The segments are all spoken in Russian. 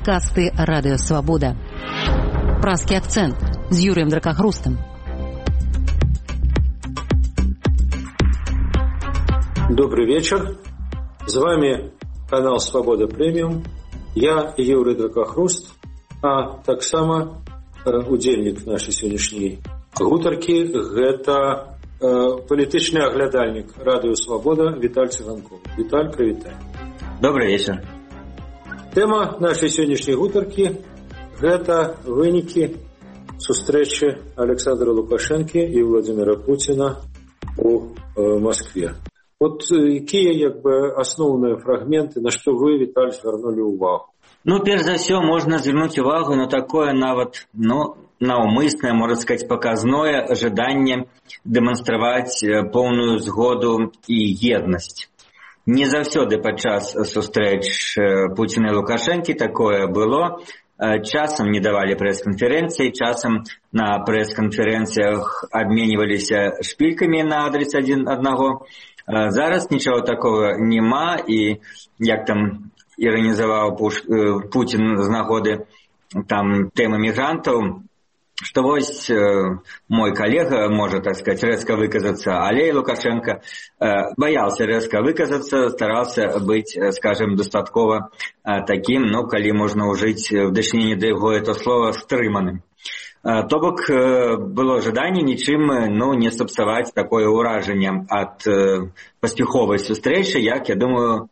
Падкасты Радыё Свабода. Празкі акцэнт з Юрыем Дракахрустам. Добрый вечер. С вами канал Свобода Премиум. Я Юрий Дракахруст, а таксама удзельнік нашай сённяшняй гутаркі гэта палітычны аглядальнік Радыё Свабода Віталь Цыганков. Віталь, прывітай. Добрый вечер. Тэма нашай сённяшняй гутаркі гэта вынікі сустрэчы Александра Лукашэнкі і Владимира Путина у Москве. Вот якія асноўныя фрагменты, на што вы, Віталь, звярнулі ўвагу? Перш за ўсё можна звярнуць увагу на такое нават, наўмыснае, можна сказаць, паказное жаданне дэманстраваць поўную згоду і еднасць. Не заўсёды падчас сустрэч Пуціна і Лукашэнкі такое было. Часам не давалі прэс-канферэнцыі, часам на прэс-канферэнцыях абменьваліся шпількамі на адрес адзін аднаго. Зараз нічого такого нема, і як там іранізаваў Путін з нагоды там тэмы мігрантаў, што вось мой калега можа, так сказать, рэзка выказацца, але Лукашенко баяўся рэзка выказацца, стараўся быць, скажем, дастаткова такім, калі можна ўжыць в дачыненні да яго это слова, стрыманым. То бок было жаданне нічым не сапсаваць такое ўражанне ад паспяховай сустрэчы, як, я думаю,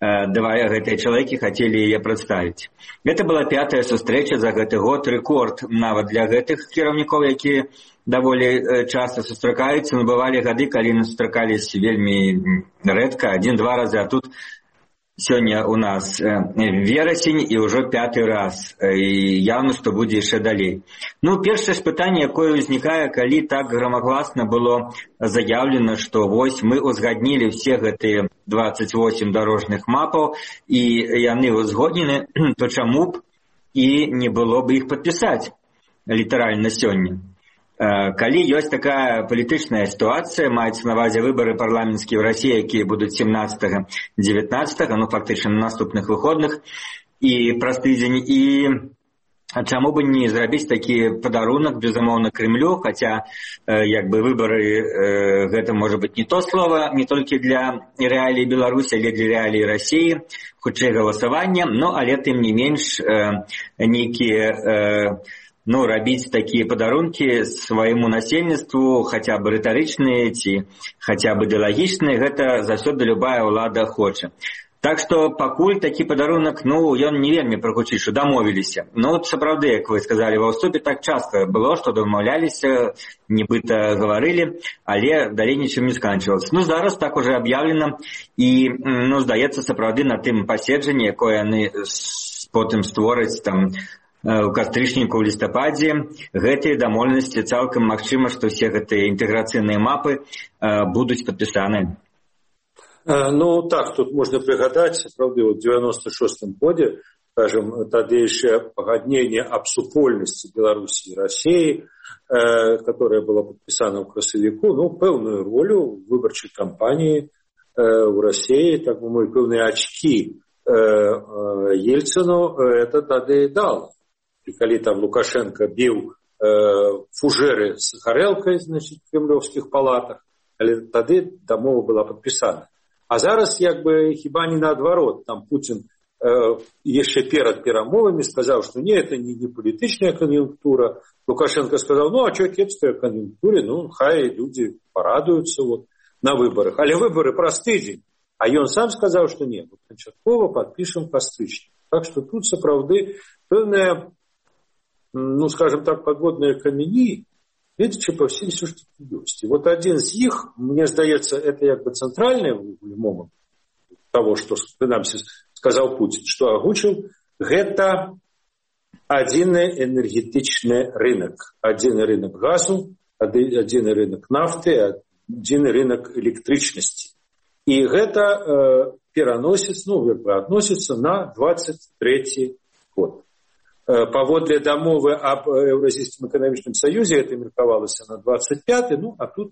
два гэтыя чалавекі хацелі яе прадставіць. Гэта была 5-я сустрэча за гэты год, рэкорд нават для гэтых кіраўнікоў, якія даволі часта сустракаюцца. Бывалі гады, калі сустракаліся вельмі рэдка, 1-2 разы, а тут сёння у нас верасень і ўжо 5-й раз, і явно, што будзе яшчэ далей. Першае ж пытанне, якое ўзнікае, калі так грамагласна было заяўлена, што вось мы узгаднілі ўсе гэтыя 28 дарожных мапаў, і яны узгоднены, то чаму б і не было б іх падпісаць літаральна сёння? Калі ёсць такая палітычная сітуацыя, маецца на ўвазе выбары парламенцкія ў Расіі, якія будуць 17-19, фактычна на наступных выходных і праз тыдзень, і чаму бы не зрабіць такі падарунак, безумоўна, Крымлю, хаця выбары гэта можа быць не то слова, не толькі для рэалій Беларусі, але для рэалій Расіі, хутчэй галасавання, але тым не менш нейкія рабіць такія падарункі свайму насельніцтву, хаця б рытарычныя ці хаця б ідэалагічныя, гэта заўсёды любая ўлада хоча. Так што пакуль такі падарунак, ён не вельмі прагучыць, што дамовіліся. Сапраўды, як вы сказалі ва ўступе, так часта было, што дамаўляліся, нібыта гаварылі, але далей нічым не сканчвалася. Зараз так ужо аб'яўлена, і, здаецца, сапраўды на тым паседжанні, якое яны потым створаць там у кастрычніку, ў лістападзе, гэтыя дамоўленасці цалкам магчыма, што ўсе гэтыя інтэграцыйныя мапы будуць падпісаныя. Так, тут можна прыгадаць, сапраўды, у 96-м годзе, скажем, тадейшее пагадненне аб супольнасці Беларусі і Расіі, которое было падпісана ў красавіку, пэўную ролю в выбарчай кампаніі ў Расіі, так бы мовіць, пэўныя ачкі Ельцыну это тады дало. І калі там Лукашенко біў фужэры з гарэлкай, значит, в кремлёвскіх палатах, але тады дамова была падпісана. А зараз, хіба не наадварот, там Путин яшчэ перад перамовамі сказаў, што это не палітычная кан'юнктура. Лукашенко сказаў, а што кепская кан'юнктура, хай людзі парадуюцца на выбарах. Але выбары праз тыдзень. А ён сам сказаў, што не, канчаткова падпішам кастрычнік. Так што тут сапраўды пэўная, скажем так, подводные камені, видите, по всей все, что есть. И один из них, мне здаецца, это центральный момент того, что нам сказал Путин, что огучил, это адзіны энергетичный рынок. Адзіны рынок газу, адзіны рынок нафты, адзіны рынок электрычнасці. И это пераносится, относится на 23 год. Паводле дамовы аб Еўразійскім эканамічным саюзе это меркавалася на 25-й, а тут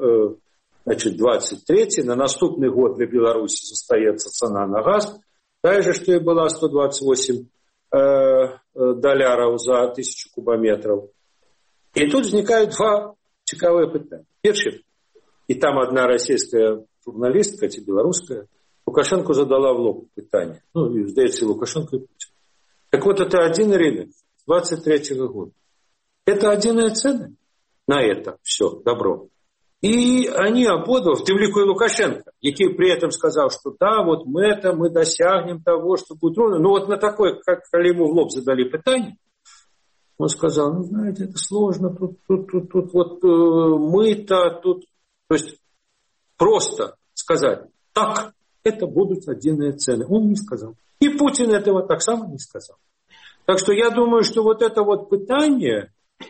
23-й, на наступны год для Беларусі застаецца цана на газ, тая же, што і была 128 доляраў за 1000 кубометров. И тут возникают два цікавыя пытання. Першае, и там одна российская журналистка, ці белорусская, Лукашенко задала в лоб пытание. Ну, и, здається, Лукашенко и Путин. Так вот, это один рынок 23-го года. Это одиные цены на это все добро. И они обода, в тем лику и Лукашенко, який при этом сказал, что да, вот мы досягнем того, что будет ровно. Ну вот на такое, как ему в лоб задали пытание, он сказал, ну знаете, это сложно, тут вот мы-то тут... То есть просто сказать, так, это будут отдельные цены. Он не сказал. И Путин этого так само не сказал. Так что я думаю, что вот это вот пытание,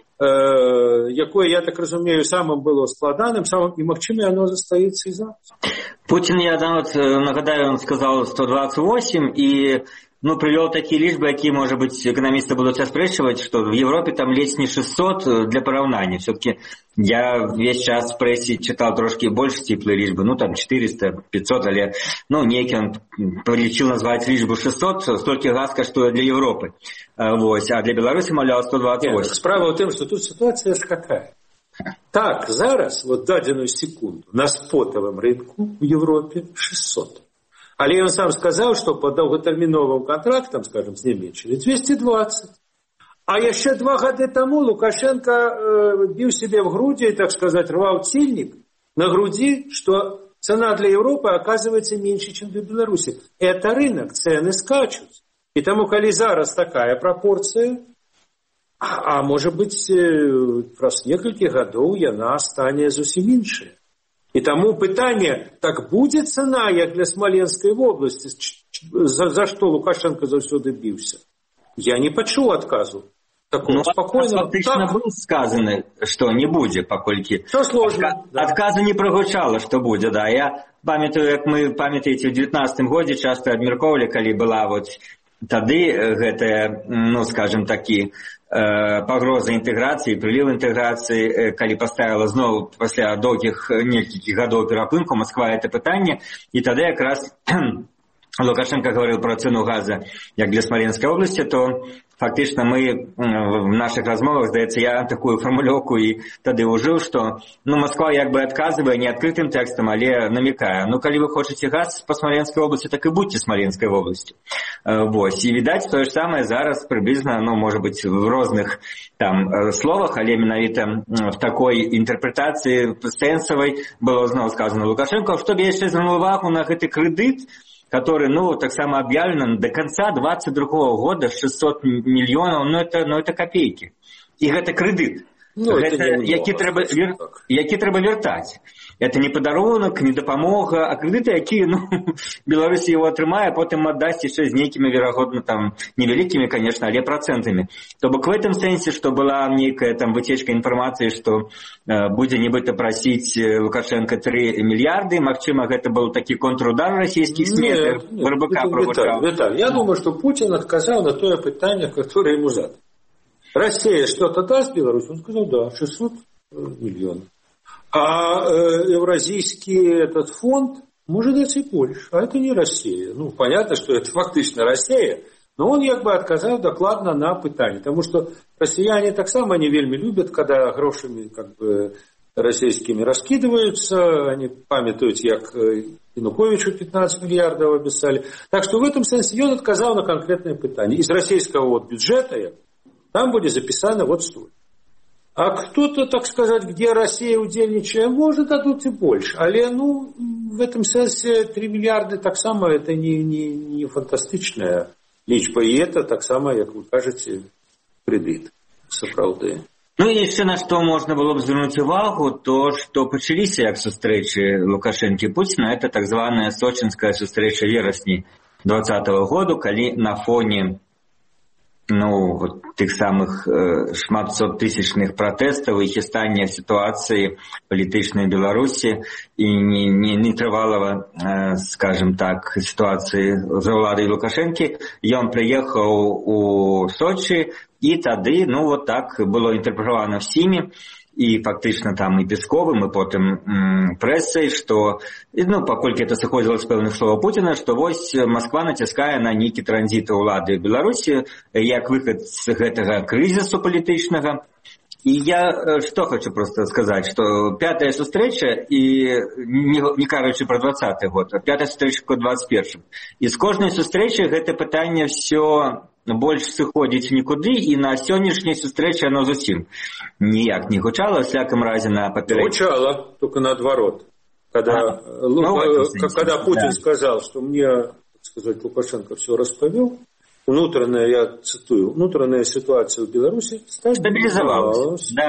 якое, я так разумею, самым было складаным, самым и магчыме, оно застаецца і зараз. Путин, я нагадаю, он сказал 128, и привел такие лічбы, якія, может быть, экономисты будут аспрэчваць, что в Европе там ледзь не 600 для параўнання. Все-таки я весь час в прессе читал трошки больше теплые лічбы, там 400, 500, але, некі он полечил назвать лічбу 600, столько газ каштуе для Европы. А для Беларуси, мовляв, 128. Справа в том, что тут ситуация какая. Так, зараз, вот дадзеную секунду, на спотовом рынку в Европе 600. Але он сам сказал, что по долготерминовым контрактам, скажем, с Німеччиной 220. А еще 2 года тому Лукашенко бил себе в груди, так сказать, рвал цельник на груди, что цена для Европы оказывается меньше, чем для Беларуси. Это рынок, цены скачут. И тому, коли зараз такая пропорция, а может быть, праз некалькі гадоў яна стане зусім іншая. И тому пытание, так будет цена, як для Смоленской области, за что Лукашенко заўсёды бился. Я не пачуў отказу. Такого спокойного. Фактично было сказано, что не будет, покольки. Все сложно. Отказа не прогучало, что будет, да. Я памятаю, как мы, памятаете, в 19-м году часто адміркоўвалі, калі была вот тады гэтая, скажем, такі пагроза інтэграцыі, прыліў інтэграцыі, калі паставіла зноў пасля доўгіх некалькіх гадоў перапынку Москва это пытанне, і тады якраз Лукашенко говорил про цену газа як для Смоленской области, то фактично мы в наших размовах, здаецца, я такую формулёўку і тады ўжыў, што Москва як бы адказвае не адкрытым тэкстам, але намекае. Калі вы хочаце газ по Смоленской области, так и будьте Смоленской областью. І відаць, тое ж самае зараз прыблізна, может быть, в розных там словах, але менавіта в такой інтэрпрэтацыі сэнсавай было зноў сказано Лукашенко, што б яшчэ звярнуў увагу на гэты крэдыт, который, так само объявлен до конца 2022 года 600 миллионов, это копейки. И это кредит. Які трэба вяртаць. Это не падарунак, не дапамога, а крэдыты, якія, Беларусь его атрымае, потым аддасць яшчэ з нейкімі, верагодна, там, невялікімі, конечно, але процентами. То бок в этом сенсе, что была некая там вытечка информации, что будзе нібыта просить Лукашенко 3 миллиарда, магчыма, гэта был такі контрудар российских СМИ, РБК провучал. Виталий, я думаю, что Путин отказал на то питание, которое ему задали. Россия что-то даст Беларусь? Он сказал, да, 600 миллионов. А Евразийский этот фонд может дать и больше. А это не Россия. Понятно, что это фактично Россия, но он как бы отказал докладно на пытание. Потому что россияне так само не вельми любят, когда грошами как бы российскими раскидываются. Они памятуют, как Януковичу 15 миллиардов обещали. Так что в этом смысле он отказал на конкретное пытание. Из российского бюджета там будет записано вот столько. А кто-то, так сказать, где Россия удельничает, может, дадут и больше. Але, в этом смысле 3 миллиарда так само, это не фантастичная лічба. И это так само, как вы кажете, кредит. Сапраўды. І яшчэ на што можна было б звярнуць увагу, то, што пачаліся як сустрэчы Лукашэнкі і Пуціна, это так званая сочинская сустрэча верасні 2020 году, калі на фоне тых самых шматсоттысячных пратэстаў і хістання сітуацыі палітычнай Беларусі і нетрывалага, скажем так, сітуацыі за ўладай Лукашэнкі, ён прыехаў у Сочи, і тады, так было інтэрпрэтавана всімі, і фактычна там і Песковым, і потым прэсай, што, ну, паколькі это сыходзіла з пэўных словаў Пуціна, што вось Масква націскае на нейкі транзіт улады Беларусі як выхад з гэтага крызісу палітычнага. І я што хочу просто сказаць, што пятая сустрэча, і не кажучы пра 20-й год, а пятая сустрэча ў 21-м. І з кожнай сустрэчы гэта пытанне ўсё больш сыходзіць нікуды, і на сённяшняй сустрэчы оно зусім ніяк не гучала, в всяком разе на папередней. Гучало, только наоборот. Когда Путин сказал, что мне, так сказать, Лукашенко все распавёл, внутренняя, я цитую, внутренняя ситуация в Беларуси стабилизовалась. Да.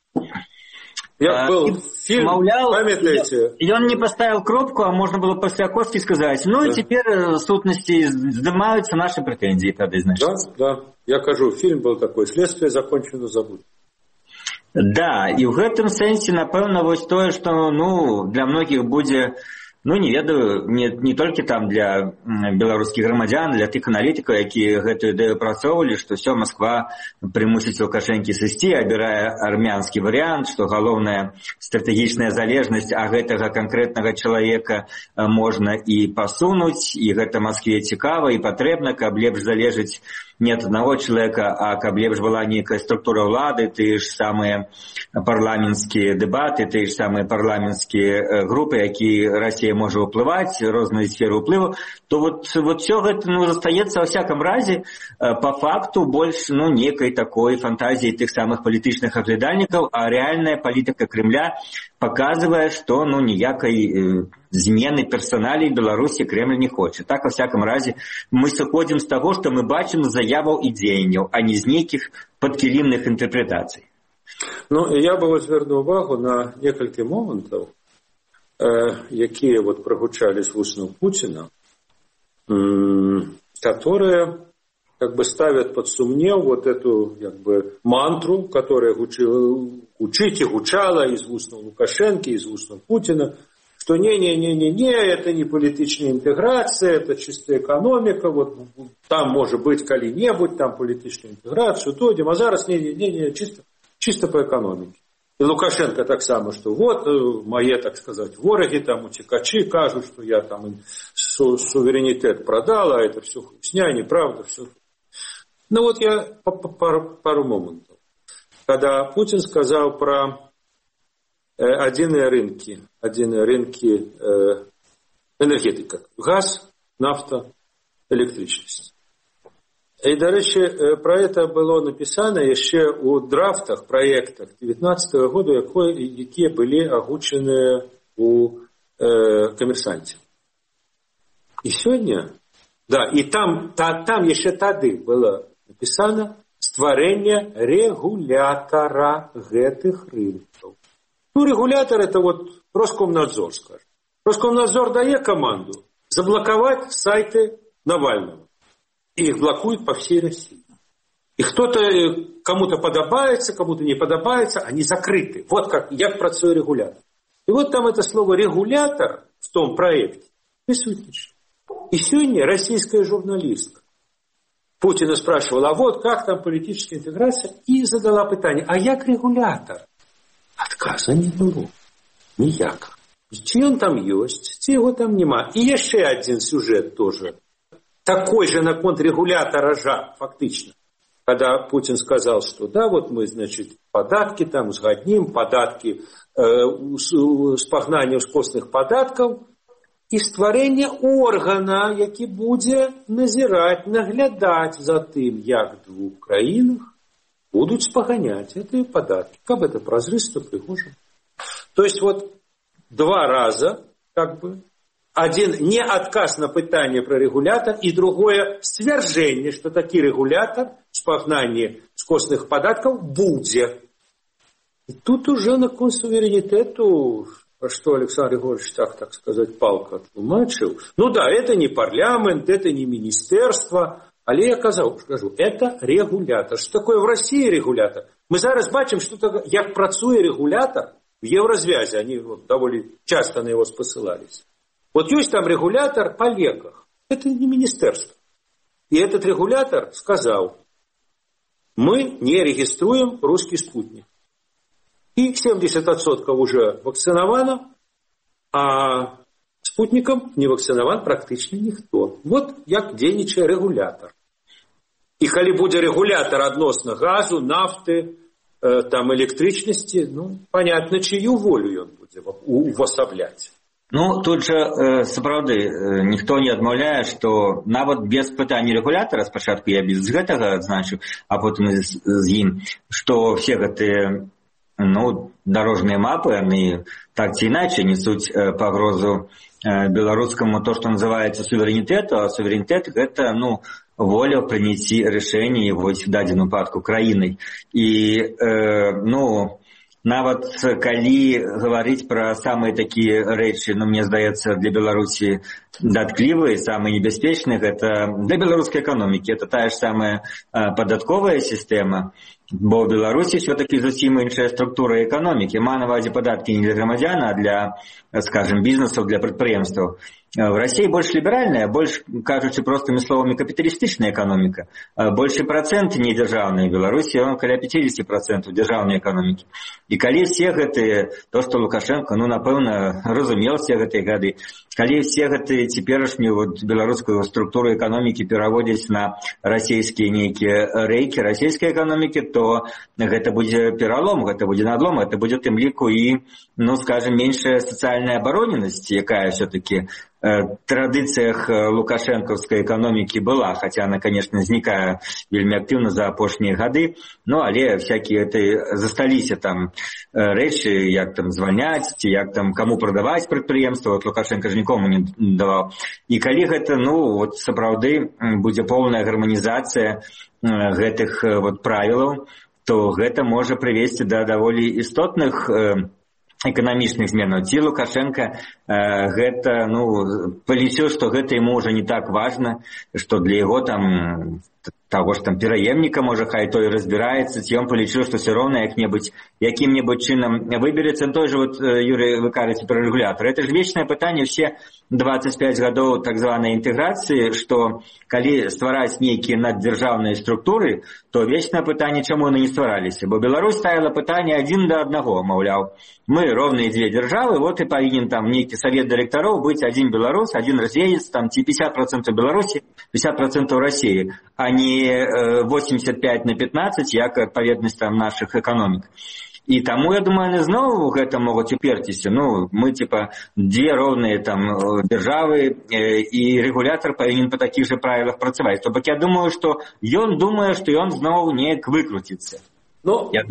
Я был фильм, памятаете? И он не поставил кропку, а можно было после окоски сказать, ну, да. Теперь в сутности сдымаются наши претензии тогда, значит. Да. Я кажу, фильм был такой, следствие закончено, забудь. Да, і ў гэтым сэнсе, напэўна, вось тое, што, ну, для многіх будзе, ну, не ведаю, не толькі там для беларускіх грамадзян, для тых аналітыкаў, якія гэтую ідэю працоўвалі, што ўсё Масква прымусіць Лукашэнкі сысці, абірае армянскі варыянт, што галоўная стратэгічная залежнасць, а гэтага канкрэтнага чалавека можна і пасунуць, і гэта Маскве цікава і патрэбна, каб лепш залежыць не ад аднаго чалавека, а каб лепш была нейкая структура ўлады, тыя ж самыя парламенцкія дэбаты, тыя ж самыя парламенцкія групы, якія Расія можа ўплываць, розныя сферы ўплыву, то вот все гэта, ну, застаецца во всяком разе по факту больш, ну, некай такой фантазіі тых самых палітычных аглядальнікаў, а рэальная палітыка Кремля показывае, што, ну, ніякай змены персоналей Беларусі Кремль не хоча. Так, во всяком разе, мы сыходзім з таго, што мы бачым заяваў і дзеянняў, а не з нейкіх падкілімных інтэрпрэтацый. Ну, я бы звярнуў увагу на некалькі момантаў, якія вот прогучалі з вуснаў Пуціна, которые как бы ставят под сумнев вот эту как бы мантру, которая гучала из устного Лукашенко, из устного Путина, что не, это не политическая интеграция, это чистая экономика, вот там может быть коли-небудь, там политическая интеграция, дойдем, а зараз не, чисто по экономике. И Лукашенко так само, что вот мои, так сказать, вороги, там утекачи кажут, что я там им суверенитет продал, а это все хрусня, неправда, все. Ну вот я пару моментов. Когда Путин сказал про отдельные рынки энергетика, газ, нафта, электричность. І, до речі, про це було написано ще у драфтах, проєктах 19-го року, які були огучені у комерсантів. І сьогодні, да, і там ще тоді було написано створення регулятора гэтых рынков. Ну, регулятор это вот Роскомнадзор, скажем. Роскомнадзор дає команду заблокувати сайти Навального. И их блокуют по всей России. И кто-то, кому-то подобается, кому-то не подобается, они закрыты. Вот как працує регулятор. И вот там это слово «регулятор» в том проекте присутствует. И сегодня российская журналистка Путина спрашивала, а вот как там политическая интеграция, и задала питание, а як регулятор? Отказа не было. Ніяк. Чи он там есть, чи его там нема. И еще один сюжет тоже. Такой же на контррегулятора же, фактично. Когда Путин сказал, что да, вот мы, значит, податки там узгодним, податки спагнання ўскосных податков и створение органа, які буде назирать, наглядать за тым, як в двух краинах будут спаганять эти податки. Как это прозрачно, пригожно. То есть вот два раза, как бы, один не отказ на питание про регулятор, и другое свержение, что такой регулятор спагнання скосных податков будет. И тут уже на консуверенитету, что Александр Григорьевич так сказать, палка отлумачил. Ну да, это не парламент, это не министерство, але я скажу, это регулятор. Что такое в России регулятор? Мы зараз бачим, что як працує регулятор в Еврозвязи, они вот довольно часто на его спосылались. Вот есть там регулятор по леках. Это не министерство. И этот регулятор сказал, мы не региструем русский спутник. И 70% уже вакцинировано, а спутником не вакцинирован практически никто. Вот як дзейнічае регулятор. И коли будет регулятор относно газу, нафты, там, электричности, ну, понятно, чью волю он будет увособлять. Ну, тут же, сапраўды, ніхто не адмаўляе, што нават без пытання рэгулятара, спачатку я без гэтага адзначу, а потым з ім, што все гэтыя, ну, дорожныя мапы, яны так ці іначай несуць пагрозу беларускаму то, што называецца суверэнітэту, а суверэнітэт гэта, ну, воля прыняцці рашэнні вось в дадзеным выпадку краінай. І, ну, нават калі гаварыць пра самыя такія рэчы, ну, мне здаецца, для Беларусі датклівыя, самыя небяспечныя, гэта для беларускай эканомікі. Это тая ж самая падатковая сістэма, бо в Беларусі все-таки зусім іншая структура эканомікі. Ма на ўвазе падаткі не для грамадзян, а для, скажем, бізнесаў, для прадпрыемстваў. В России больше либеральная, больше, кажучи простыми словами, капиталистичная экономика. Больше процент не державная. В Беларуси он около 50% державной экономики. И коли все гэтые, то, что Лукашенко, ну, напэўна, разумел все гэтые гады, коли все гэтые теперешнюю вот белорусскую структуру экономики переводить на российские некие рейки российской экономики, то гэта будет перелом, гэта будет надлом, это будет тем лику и, ну, скажем, меньшая социальная обороненность, якая все-таки традыцыях лукашэнкаўскай эканомікі была, хаця она, конечно, знікае вельмі актыўна за апошнія гады, ну, але всякие засталіся там рэчы, як там звальняць, ці як там каму прадаваць прадпрыемства, вот Лукашенко ж нікому не даваў. І калі гэта, ну, вот сапраўды будзе поўная гарманізацыя гэтых вот правілаў, то гэта можа прывесці да даволі істотных эканамічных зменаў. Ці Лукашенко гэта, ну, палічыў, што гэта ему уже не так важна, што для яго там того ж там пераемніка, можа, хай той разбіраецца, ці ён палічыў, што все роўна якім-небудзь чынам выберэцца. Той же вот, Юрий, вы кажаце пра рэгулятор. Это ж вечнае пытанне все 25 гадоў так званай інтэграцыі, што калі ствараць нейкія наддзяржаўныя структуры, то вечнае пытанне, чаму яны не ствараліся. Бо Беларусь ставіла пытанне 1 до 1, маўляў, мы роўныя две дзяржавы, вот і павінен там нейкі савет дырэктароў быць один беларус, один расеец, там ці 50% Беларусі, 50% России, а не 85/15, як адпаведнасць там наших эканомік. І таму, я думаю, яны зноў гэта могуць уперціся. Ну, мы, типа, две роўныя там дзяржавы, і рэгулятар павінен па такіх же правілах працаваць. То бок я думаю, што ён думае, што ён зноў неяк выкруціцца. Ну, я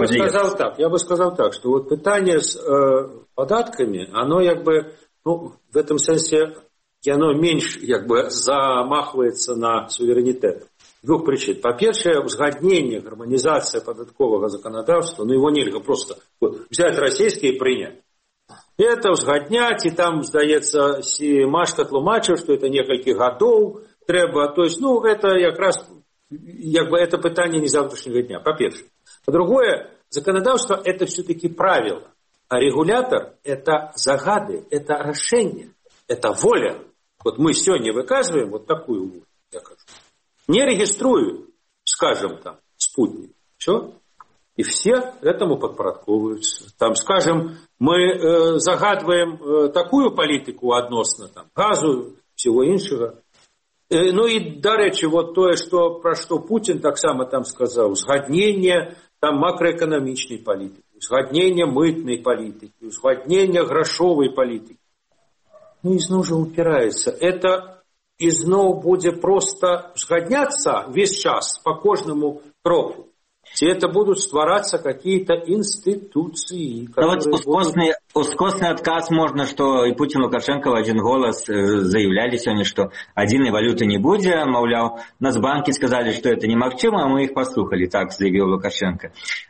бы сказал так, что вот питание с податками, оно как бы, ну, в этом смысле, оно меньше как бы замахивается на суверенитет. Двух причин. По-перше, узгоднение, гармонизация податкового законодательства, ну, его нельзя просто вот, взять российское и принять. Это узгоднять, и там, здаецца, Машка тлумачыў, что это несколько годов треба. То есть, ну, это как раз, как бы, это питание не завтрашнего дня, по-перше. По-другое, законодательство – это все-таки правило, а регулятор – это загады, это решение, это воля. Вот мы сегодня выказываем вот такую волю, я кажу. Не региструю, скажем, там, спутник, все, и все этому подпорядковываются. Там, скажем, мы загадываем такую политику относно там, газу, всего іншого. Ну и, до речі, вот то, что, про что Путин так само там сказал, узгоднение там макроэкономичной политики, узгоднение мытной политики, узгоднение грошовой политики. Ну, изноў же упирается. Это изноў будет просто узгодняться весь час по каждому кроку. И это будут ствараться какие-то институции. Ну вот ускосный отказ можно, что и Путин, и Лукашенко в один голос заявляли сегодня, что единой валюты не будет, маўляў, Нацбанки сказали, что это немагчыма, а мы их послухали, так заявил Лукашенко.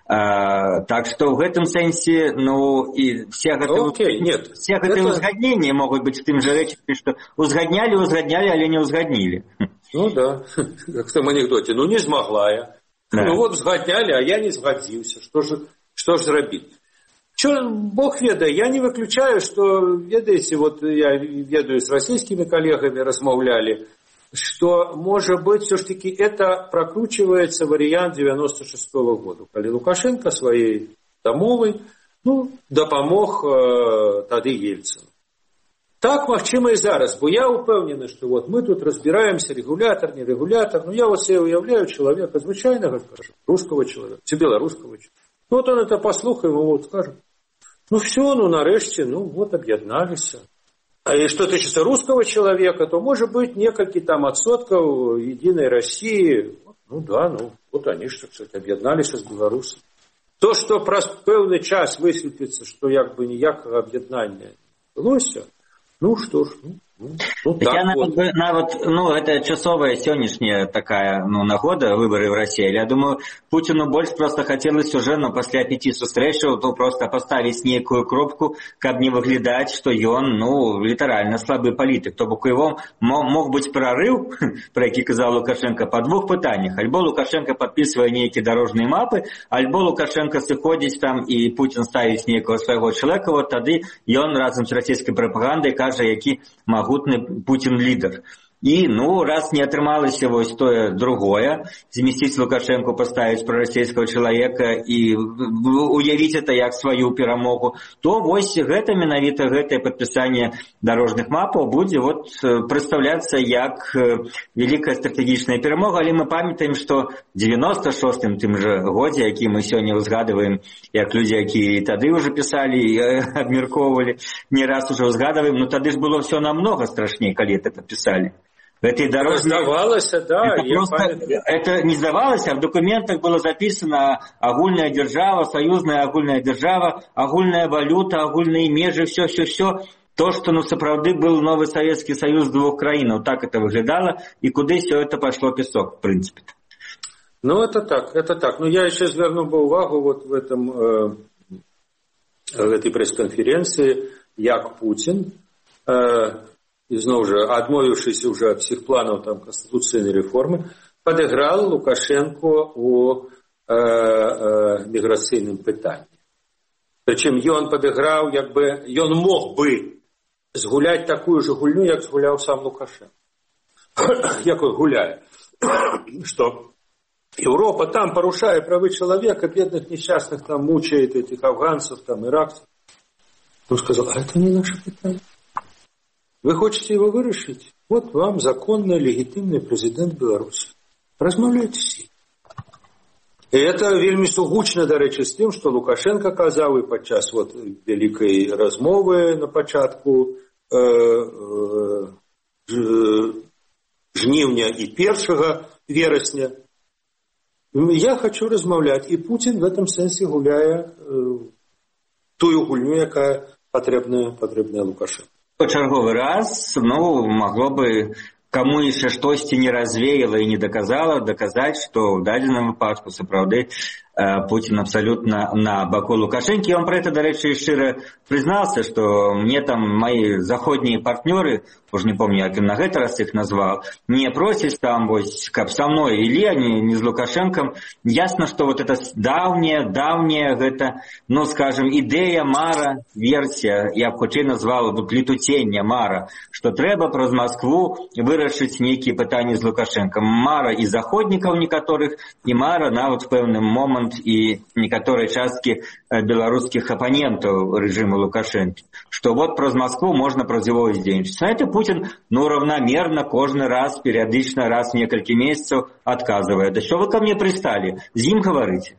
Так что в этом сенсе, ну, и все гэтые узгоднения могут быть в тем же речи, что узгодняли, але не узгоднили. Ну да, как в том анекдоте, ну не змогла я. Да. Ну вот сгодняли, а я не сгодился. Что ж зрабіць? Бог ведае, я не выключаю, что, ведаете, вот я ведаю с российскими коллегами, размаўляли, что, может быть, все-таки это прокручивается вариант 96-го года, когда Лукашенко своей дамовай, дапамог тады Ельцыну. Так, магчыма і зараз, бо я упэўнены, што мы тут разбіраемся, рэгулятор, не рэгулятор, я себе уяўляю человека звычайнага, скажем, русского человека, ці беларускага человека. Он это послухае, скажет, все, нарэшце, об'ядналіся. И что тычыцца русского человека, то, может быть, некалькі там адсоткаў Единой России, они ж, кстати, об'ядналіся з беларусамі. То, што праз пэўны час высветліцца, што ніякага аб'яднання не адбылося, что ж, это часовая сённяшняя такая, нагода, выборы в России. Я думаю, Путину больше просто хотелось уже, после 5 сустрэчаў, то просто поставить некую кропку, каб не выглядать, что ён, литерально слабый политик. То бок его мог быть прорыв, про які казал Лукашенко, по 2 пытаниях. Альбо Лукашенко подписывая некие дорожные мапы, альбо Лукашенко сыходзіць там и Путин ставить некого своего человека, тады ён разом с российской пропагандой кажа, які магутны Путин-лидер. И, раз не атрымалася тое другое, зместить Лукашенко, поставить пророссийского человека и уявить это как свою перамогу, то гэта менавіта гэтае подписание дорожных мапаў будзе представляться как великая стратегічная перамога. Але мы памятаем, что в 96-м тым же годзе, які мы сегодня узгадываем, як люди, якія тады уже писали и обмерковывали, не раз уже узгадываем, тады ж было все намного страшнее, калі это подписали. Это сдавалось, да. Это не сдавалось, а в документах было записано агульная держава, союзная агульная держава, агульная валюта, агульные межи, все. То, что сапраўды был новый Советский Союз 2 краін. Так это выглядало, и куды все это пошло песок, в принципе. Это так. Я еще звернув бы увагу в этой пресс-конференции, як Путин, и зноў жа, адмовіўшыся уже от всех планов конституцыйнай реформы, подыграл Лукашенко у міграцыйным пытанні. Причем ён подыграл, ён мог бы згуляць такую же гульню, як згуляў сам Лукашенко. Як он гуляет, что Европа там порушая правы человека, бедных несчастных там мучает, этих афганцев, иракцев. Он сказал, это не наше питание. Вы хотите его вырашить? Вам законный, легитимный президент Беларуси. Размаўляйте с ним. И это вельмі сугучна, до речі, з тим, що Лукашенко казав і падчас великої розмови на початку жнівня і 1 вересня. Я хочу розмовляти. І Путін в этом сенсі гуляє тую гульню, яка потрібна Лукашенко. Черговый раз, могло бы кому еще штосьці не развеяло и не доказало, доказать, что в дадзеным выпадку сапраўды Путин абсолютно на боку Лукашенко. И он про это, до речи, широ признался, что мне там мои заходние партнеры, уже не помню, как на этот раз их назвал, не просят там, как со мной или они не с Лукашенком. Ясно, что это давняя, это, скажем, идея Мара, версия, я б хоча назвал летутення Мара, что треба праз Москву вырашыць некие пытания с Лукашенко. Мара и заходников некоторых, и Мара на в певный момент и некоторые частки белорусских оппонентов режима Лукашенко, что праз Москву можно праз его издзейнічаць. А это Путин, равномерно, кожный раз, периодично, раз в несколько месяцев отказывает. Да что вы ко мне пристали? З ім говорите.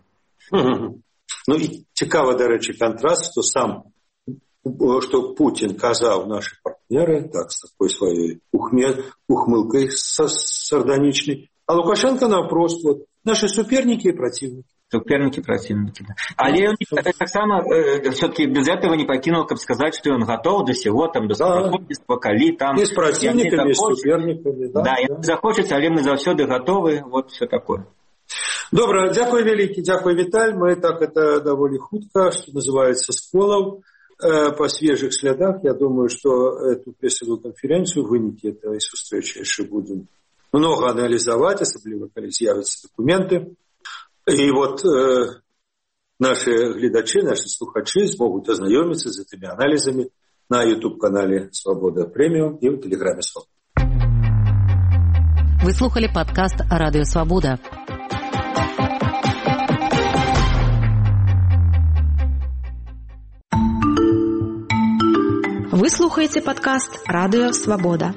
І цікаво, до речі, контраст, что Путин казав наши партнеры, так, с такой своей ухмылкой сардоничной, а Лукашенко напрост, наши соперники и противники. Противники, да. Але он так само все-таки без этого не покинул, как сказать, что он готов до всего, до сотрудничества, коли там... И с противниками, и с соперниками. Да, и захочется, але мы заўсёды готовы, все такое. Добре, дякую великий, дякую, Виталь. Мы так это довольно хутко, что называется, с колов, по свежих следах. Я думаю, что эту пресовую конференцию, выники этой встречи еще будем много анализовать, особенно когда з'явятся документы. И наши глядачи, наши слухачи смогут ознакомиться с этими анализами на YouTube-канале «Свобода Премиум» и в Телеграме «Свобода». Вы слухали подкаст «Радио Свобода». Вы слухаеце падкаст «Радыё Свабода».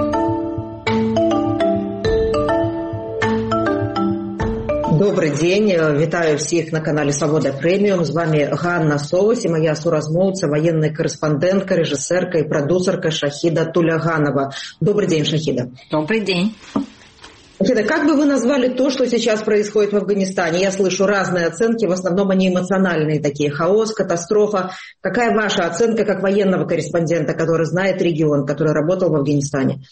Добрый день, вітаю всіх на каналі «Свобода Преміум». З вами Ганна Соус і моя суразмоўца, военная корреспондентка, режиссерка и продюсерка Шахида Туляганова. Добрый день, Шахида. Добрый день. Шахида, как бы вы назвали то, что сейчас происходит в Афганистане? Я слышу разные оценки, в основном они эмоциональные такие. Хаос, катастрофа. Какая ваша оценка как военного корреспондента, который знает регион, который работал в Афганистане?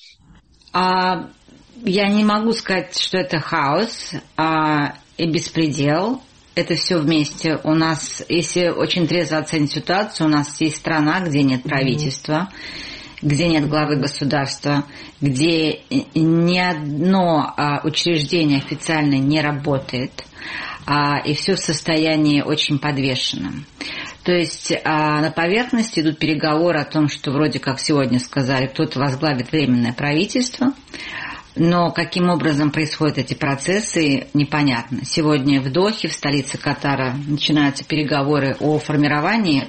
Я не могу сказать, что это хаос и беспредел. Это все вместе. У нас, если очень трезво оценить ситуацию, у нас есть страна, где нет правительства, где нет главы государства, где ни одно учреждение официально не работает, и все в состоянии очень подвешенном. То есть на поверхности идут переговоры о том, что вроде как сегодня сказали, кто-то возглавит временное правительство, но каким образом происходят эти процессы, непонятно. Сегодня в Дохе, в столице Катара, начинаются переговоры о формировании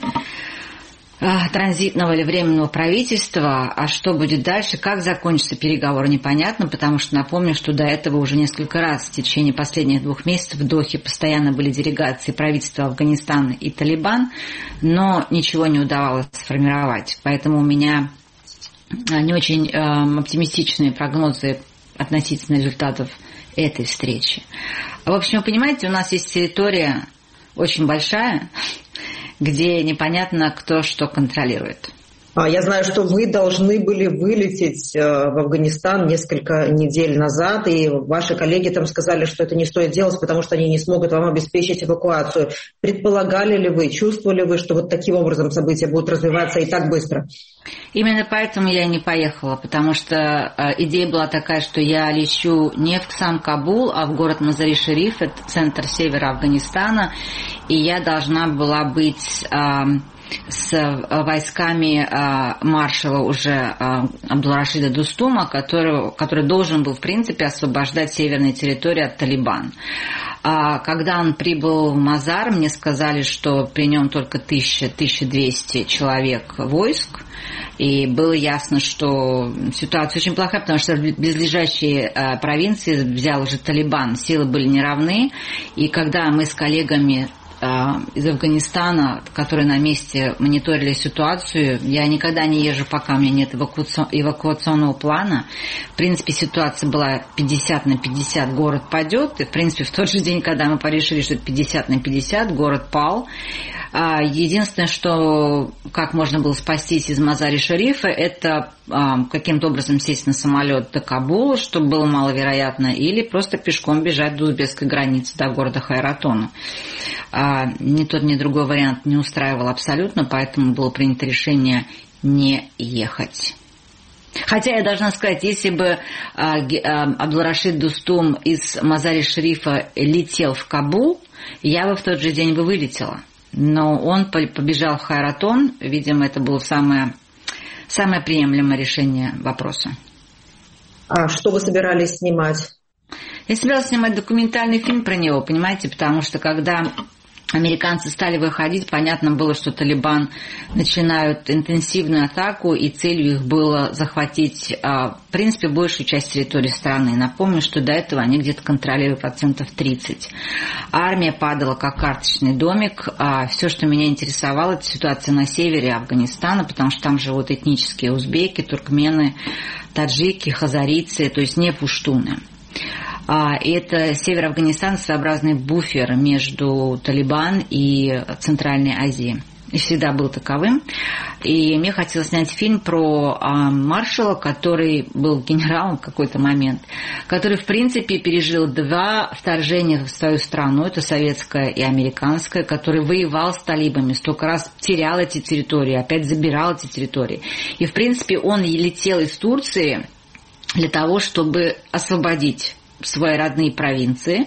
транзитного или временного правительства, а что будет дальше, как закончатся переговоры, непонятно, потому что напомню, что до этого уже несколько раз в течение последних 2 месяцев в Дохе постоянно были делегации правительства Афганистана и Талибан, но ничего не удавалось сформировать. Поэтому у меня не очень оптимистичные прогнозы относительно результатов этой встречи. В общем, вы понимаете, у нас есть территория очень большая, где непонятно, кто что контролирует. Я знаю, что вы должны были вылететь в Афганистан несколько недель назад, и ваши коллеги там сказали, что это не стоит делать, потому что они не смогут вам обеспечить эвакуацию. Предполагали ли вы, чувствовали вы, что вот таким образом события будут развиваться и так быстро? Именно поэтому я не поехала, потому что идея была такая, что я лечу не в сам Кабул, а в город Мазари-Шариф, это центр севера Афганистана, и я должна была быть с войсками маршала уже Абдул-Рашида Дустума, который должен был, в принципе, освобождать северные территории от Талибан. Когда он прибыл в Мазар, мне сказали, что при нем только 1000-1200 человек войск, и было ясно, что ситуация очень плохая, потому что близлежащие провинции взял уже Талибан, силы были неравны, и когда мы с коллегами из Афганистана, которые на месте мониторили ситуацию. Я никогда не езжу, пока у меня нет эвакуационного плана. В принципе, ситуация была 50/50, город падет. И, в принципе, в тот же день, когда мы решили, что это 50/50, город пал. Единственное, что как можно было спастись из Мазари-Шарифа, это каким-то образом сесть на самолет до Кабула, что было маловероятно, или просто пешком бежать до узбекской границы, до города Хайратона. Ни тот, ни другой вариант не устраивал абсолютно, поэтому было принято решение не ехать. Хотя я должна сказать, если бы Абдул-Рашид Дустум из Мазари-Шарифа летел в Кабул, я бы в тот же день вылетела. Но он побежал в Хайратон, видимо, это было самое приемлемое решение вопроса. А что вы собирались снимать? Я собиралась снимать документальный фильм про него, понимаете, потому что когда американцы стали выходить, понятно было, что Талибан начинают интенсивную атаку, и целью их было захватить, в принципе, большую часть территории страны. Напомню, что до этого они где-то контролируют 30%. Армия падала как карточный домик. Все, что меня интересовало, это ситуация на севере Афганистана, потому что там живут этнические узбеки, туркмены, таджики, хазарийцы, то есть не пуштуны. И это север Афганистана, своеобразный буфер между Талибан и Центральной Азией. И всегда был таковым. И мне хотелось снять фильм про маршала, который был генералом в какой-то момент, который, в принципе, пережил 2 вторжения в свою страну, это советское и американское, который воевал с талибами, столько раз терял эти территории, опять забирал эти территории. И, в принципе, он летел из Турции для того, чтобы освободить свои родные провинции.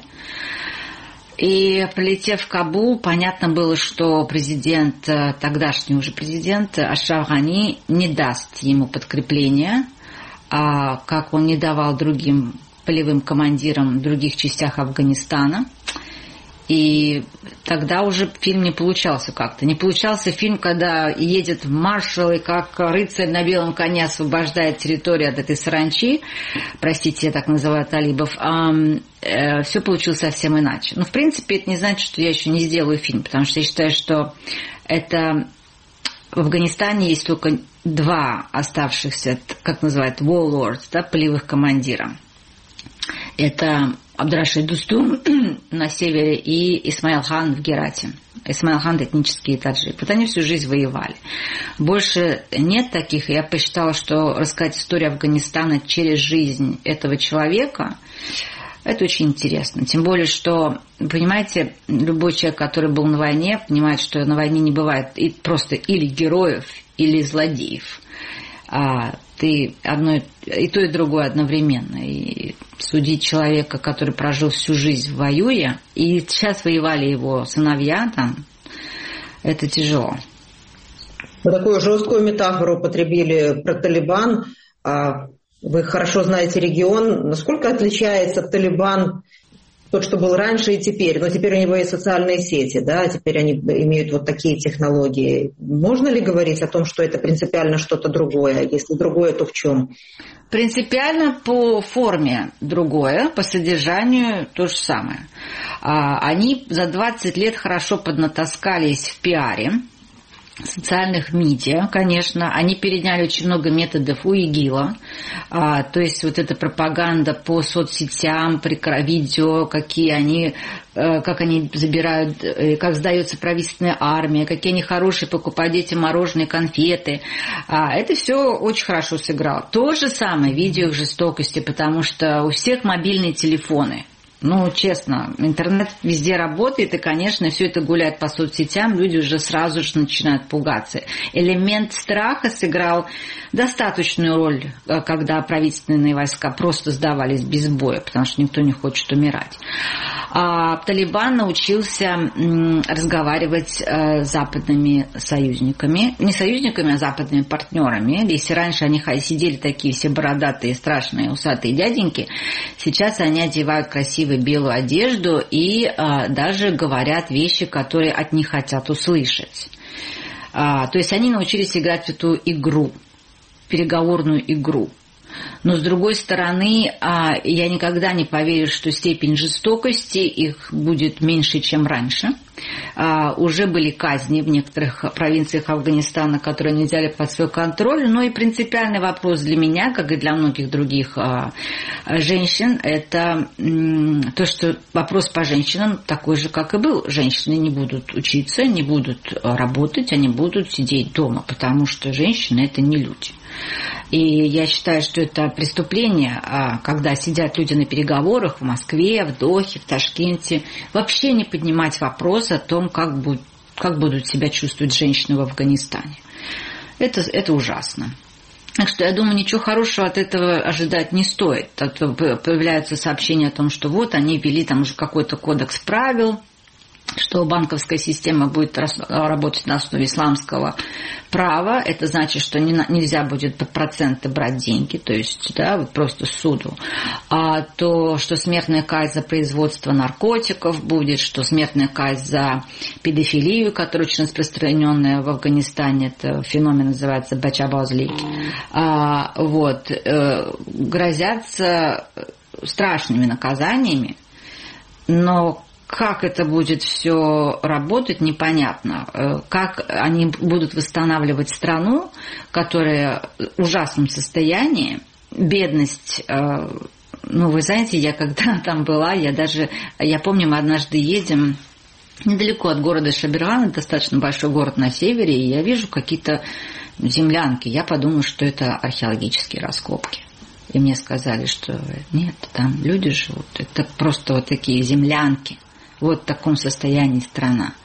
И прилетев в Кабул, понятно было, что президент, тогдашний уже президент Ашраф Гани не даст ему подкрепления, как он не давал другим полевым командирам в других частях Афганистана. И тогда уже фильм не получался как-то. Не получался фильм, когда едет маршал и как рыцарь на белом коне освобождает территорию от этой саранчи. Простите, я так называю талибов. Все получилось совсем иначе. Но, в принципе, это не значит, что я еще не сделаю фильм, потому что я считаю, что это... В Афганистане есть только 2 оставшихся, как называют, warlords, да, полевых командира. Это Абдрашид Дустум на севере и Исмаил Хан в Герате. Исмаил Хан – этнические таджики. Вот они всю жизнь воевали. Больше нет таких. Я посчитала, что рассказать историю Афганистана через жизнь этого человека – это очень интересно. Тем более, что, понимаете, любой человек, который был на войне, понимает, что на войне не бывает просто или героев, или злодеев. Ты одно и то, и другое одновременно. И судить человека, который прожил всю жизнь воюя, и сейчас воевали его сыновья там, это тяжело. Вы такую жесткую метафору употребили про Талибан. Вы хорошо знаете регион. Насколько отличается Талибан, тот, что был раньше и теперь? Но теперь у него есть социальные сети, да, теперь они имеют вот такие технологии. Можно ли говорить о том, что это принципиально что-то другое? Если другое, то в чем? Принципиально по форме другое, по содержанию то же самое. Они за 20 лет хорошо поднатаскались в пиаре, социальных медиа, конечно. Они переняли очень много методов у ИГИЛа. То есть вот эта пропаганда по соцсетям, видео, как они забирают, как сдается правительственная армия, какие они хорошие, покупать детям мороженое, конфеты. Это все очень хорошо сыграло. То же самое видео их жестокости, потому что у всех мобильные телефоны. Ну, честно, интернет везде работает, и, конечно, все это гуляет по соцсетям, люди уже сразу же начинают пугаться. Элемент страха сыграл достаточную роль, когда правительственные войска просто сдавались без боя, потому что никто не хочет умирать. Талибан научился разговаривать с западными союзниками, не союзниками, а западными партнерами. Если раньше они сидели такие все бородатые, страшные, усатые дяденьки, сейчас они одевают красивую белую одежду и даже говорят вещи, которые от них хотят услышать. То есть они научились играть в эту игру, переговорную игру. Но, с другой стороны, я никогда не поверю, что степень жестокости их будет меньше, чем раньше. Уже были казни в некоторых провинциях Афганистана, которые они взяли под свой контроль. Но и принципиальный вопрос для меня, как и для многих других женщин, это то, что вопрос по женщинам такой же, как и был. Женщины не будут учиться, не будут работать, они будут сидеть дома, потому что женщины – это не люди. И я считаю, что это преступление, когда сидят люди на переговорах в Москве, в Дохе, в Ташкенте, вообще не поднимать вопрос о том, как будут себя чувствовать женщины в Афганистане. Это ужасно. Так что я думаю, ничего хорошего от этого ожидать не стоит. Появляются сообщения о том, что вот они ввели там уже какой-то кодекс правил, что банковская система будет работать на основе исламского права. Это значит, что нельзя будет под проценты брать деньги, то есть вот просто суду. То, что смертная казнь за производство наркотиков будет, что смертная казнь за педофилию, которая очень распространенная в Афганистане, это феномен называется бачабазли, грозятся страшными наказаниями, но как это будет все работать, непонятно. Как они будут восстанавливать страну, которая в ужасном состоянии, бедность. Вы знаете, я когда там была, я помню, мы однажды едем недалеко от города Шабирхан, достаточно большой город на севере, и я вижу какие-то землянки. Я подумала, что это археологические раскопки. И мне сказали, что нет, там люди живут. Это просто вот такие землянки. Вот в таком состоянии страна.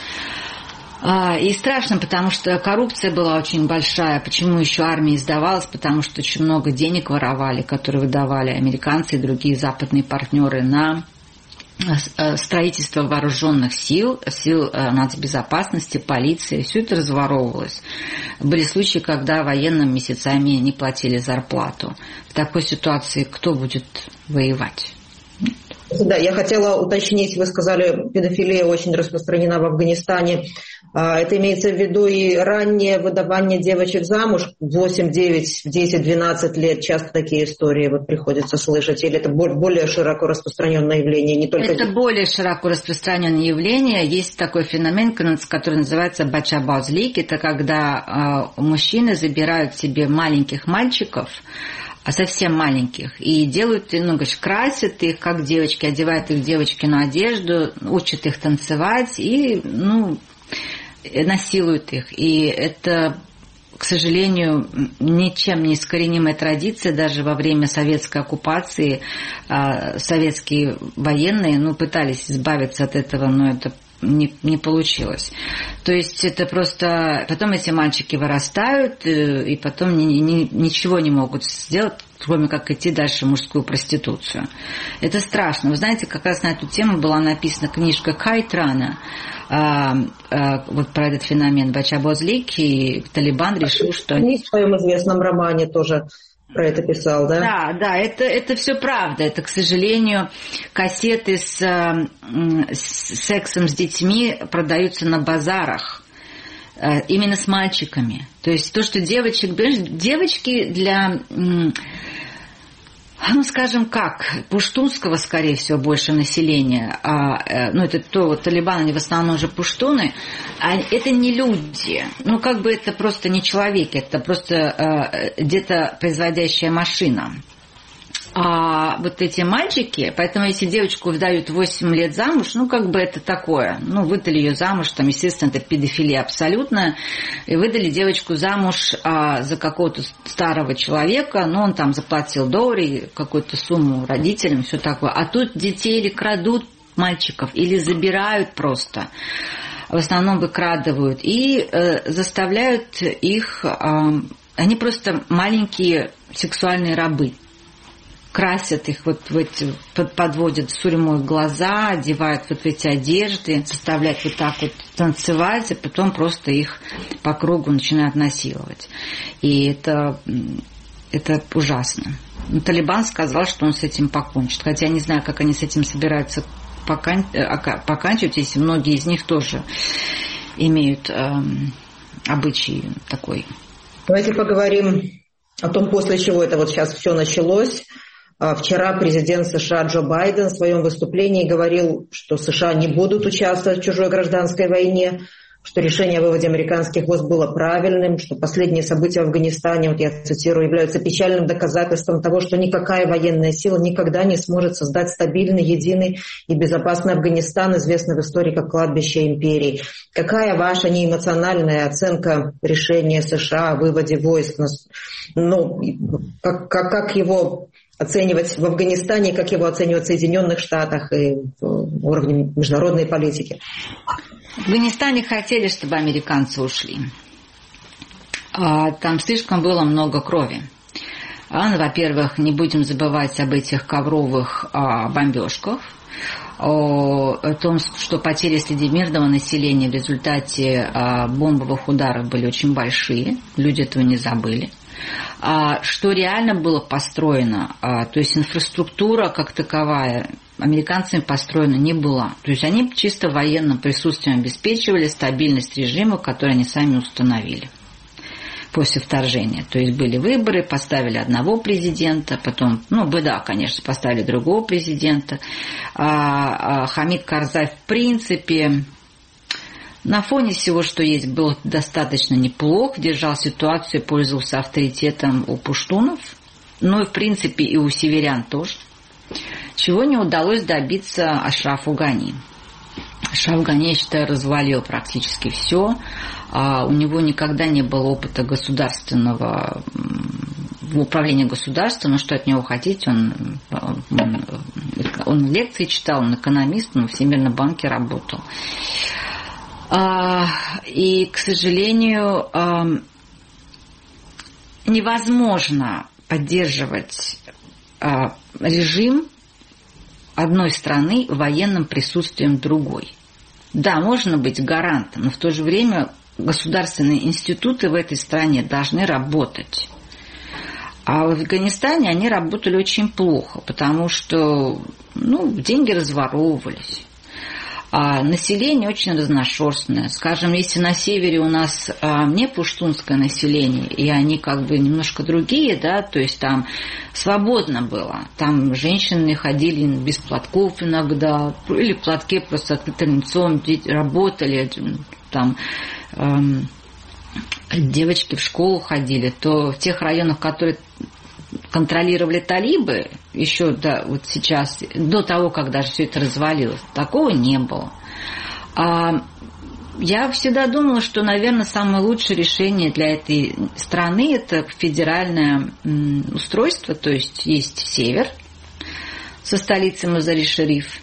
И страшно, потому что коррупция была очень большая. Почему еще армия сдавалась? Потому что очень много денег воровали, которые выдавали американцы и другие западные партнеры на строительство вооруженных сил нацбезопасности, полиции. Все это разворовывалось. Были случаи, когда военным месяцами не платили зарплату. В такой ситуации кто будет воевать? Да, я хотела уточнить, вы сказали, педофилия очень распространена в Афганистане. Это имеется в виду и раннее выдавание девочек замуж, 8, 9, 10, 12 лет, часто такие истории вот приходится слышать, или это более широко распространенное явление? Не только... Это более широко распространенное явление. Есть такой феномен, который называется бачабаузлик. Это когда мужчины забирают себе маленьких мальчиков, совсем маленьких, и делают, красят их, как девочки, одевают их девочкину одежду, учат их танцевать и, насилуют их. И это, к сожалению, ничем не искоренимая традиция. Даже во время советской оккупации советские военные, пытались избавиться от этого, но это не получилось. То есть это просто... Потом эти мальчики вырастают, и потом ничего не могут сделать, кроме как идти дальше в мужскую проституцию. Это страшно. Вы знаете, как раз на эту тему была написана книжка Кайтрана, вот про этот феномен бачабозлик, и Талибан решил, что... В своем известном романе тоже про это писал, да? Да, это все правда. Это, к сожалению, кассеты с сексом с детьми продаются на базарах. Именно с мальчиками. То есть то, что девочки для... скажем как, пуштунского, скорее всего, больше населения, Талибан, они в основном же пуштуны, это не люди, это просто не человеки, это просто где-то производящая машина. А вот эти мальчики, поэтому если девочку выдают 8 лет замуж, это такое, выдали ее замуж, естественно, это педофилия абсолютная, и выдали девочку замуж за какого-то старого человека, он там заплатил $, какую-то сумму родителям, все такое, а тут детей или крадут мальчиков, или забирают просто, в основном выкрадывают, и заставляют их, они просто маленькие сексуальные рабы. Красят их подводят сурьмой глаза, одевают в эти одежды, заставляют вот так вот танцевать, а потом просто их по кругу начинают насиловать. И это ужасно. Талибан сказал, что он с этим покончит. Хотя я не знаю, как они с этим собираются поканчивать, если многие из них тоже имеют обычай такой. Давайте поговорим о том, после чего это вот сейчас все началось. Вчера президент США Джо Байден в своем выступлении говорил, что США не будут участвовать в чужой гражданской войне, что решение о выводе американских войск было правильным, что последние события в Афганистане, я цитирую, являются печальным доказательством того, что никакая военная сила никогда не сможет создать стабильный, единый и безопасный Афганистан, известный в истории как кладбище империи. Какая ваша неэмоциональная оценка решения США о выводе войск? Как его оценивать в Афганистане, как его оценивать в Соединенных Штатах и в уровне международной политики? В Афганистане хотели, чтобы американцы ушли. Там слишком было много крови. Во-первых, не будем забывать об этих ковровых бомбежках, о том, что потери среди мирного населения в результате бомбовых ударов были очень большие. Люди этого не забыли. Что реально было построено, то есть инфраструктура как таковая американцами построена не была. То есть они чисто военным присутствием обеспечивали стабильность режима, который они сами установили после вторжения. То есть были выборы, поставили одного президента, потом, конечно, поставили другого президента. Хамид Карзай в принципе... На фоне всего, что есть, был достаточно неплох, держал ситуацию, пользовался авторитетом у пуштунов, и, в принципе, и у северян тоже, чего не удалось добиться Ашрафу Гани. Ашраф Гани, я считаю, развалил практически все. У него никогда не было опыта государственного управления государством, что от него хотите, он лекции читал, он экономист, в Всемирном банке работал. И, к сожалению, невозможно поддерживать режим одной страны военным присутствием другой. Да, можно быть гарантом, но в то же время государственные институты в этой стране должны работать. А в Афганистане они работали очень плохо, потому что деньги разворовывались. А население очень разношерстное. Скажем, если на севере у нас не пуштунское население, и они как бы немножко другие, да, то есть там свободно было. Там женщины ходили без платков иногда, или платки просто открытым лицом, работали, там девочки в школу ходили. То в тех районах, которые контролировали талибы, еще вот сейчас, до того, как даже все это развалилось, такого не было. Я всегда думала, что, наверное, самое лучшее решение для этой страны – это федеральное устройство, то есть север со столицей Мазари-Шариф,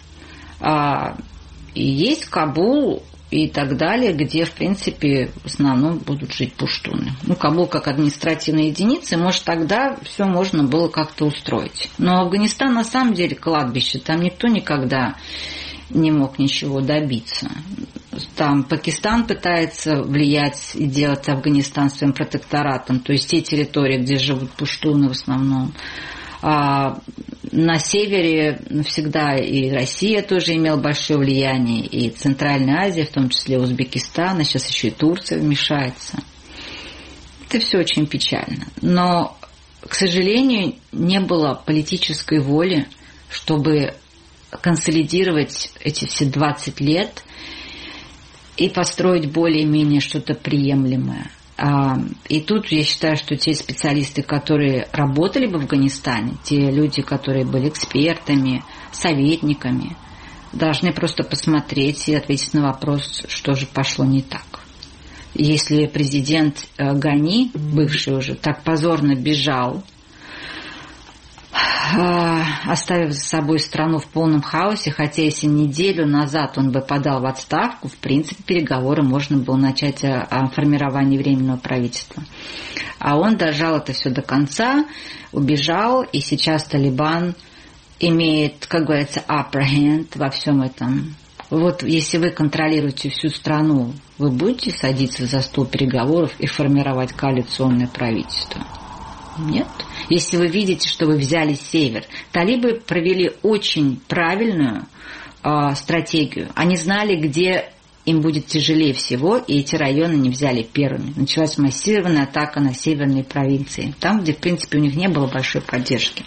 и есть Кабул и так далее, где, в принципе, в основном будут жить пуштуны. Кабул как административная единица, может, тогда все можно было как-то устроить. Но Афганистан на самом деле кладбище, там никто никогда не мог ничего добиться. Там Пакистан пытается влиять и делать Афганистан своим протекторатом, то есть те территории, где живут пуштуны в основном. На севере всегда и Россия тоже имела большое влияние, и Центральная Азия, в том числе Узбекистан, а сейчас еще и Турция вмешается. Это все очень печально. Но, к сожалению, не было политической воли, чтобы консолидировать эти все 20 лет и построить более-менее что-то приемлемое. И тут я считаю, что те специалисты, которые работали в Афганистане, те люди, которые были экспертами, советниками, должны просто посмотреть и ответить на вопрос, что же пошло не так. Если президент Гани, бывший уже, так позорно бежал, оставив за собой страну в полном хаосе, хотя если неделю назад он бы подал в отставку, в принципе, переговоры можно было начать о формировании временного правительства. А он дожал это все до конца, убежал, и сейчас Талибан имеет, как говорится, upper hand во всем этом. Вот если вы контролируете всю страну, вы будете садиться за стол переговоров и формировать коалиционное правительство? Нет. Если вы видите, что вы взяли север. Талибы провели очень правильную стратегию. Они знали, где им будет тяжелее всего, и эти районы не взяли первыми. Началась массированная атака на северные провинции. Там, где, в принципе, у них не было большой поддержки.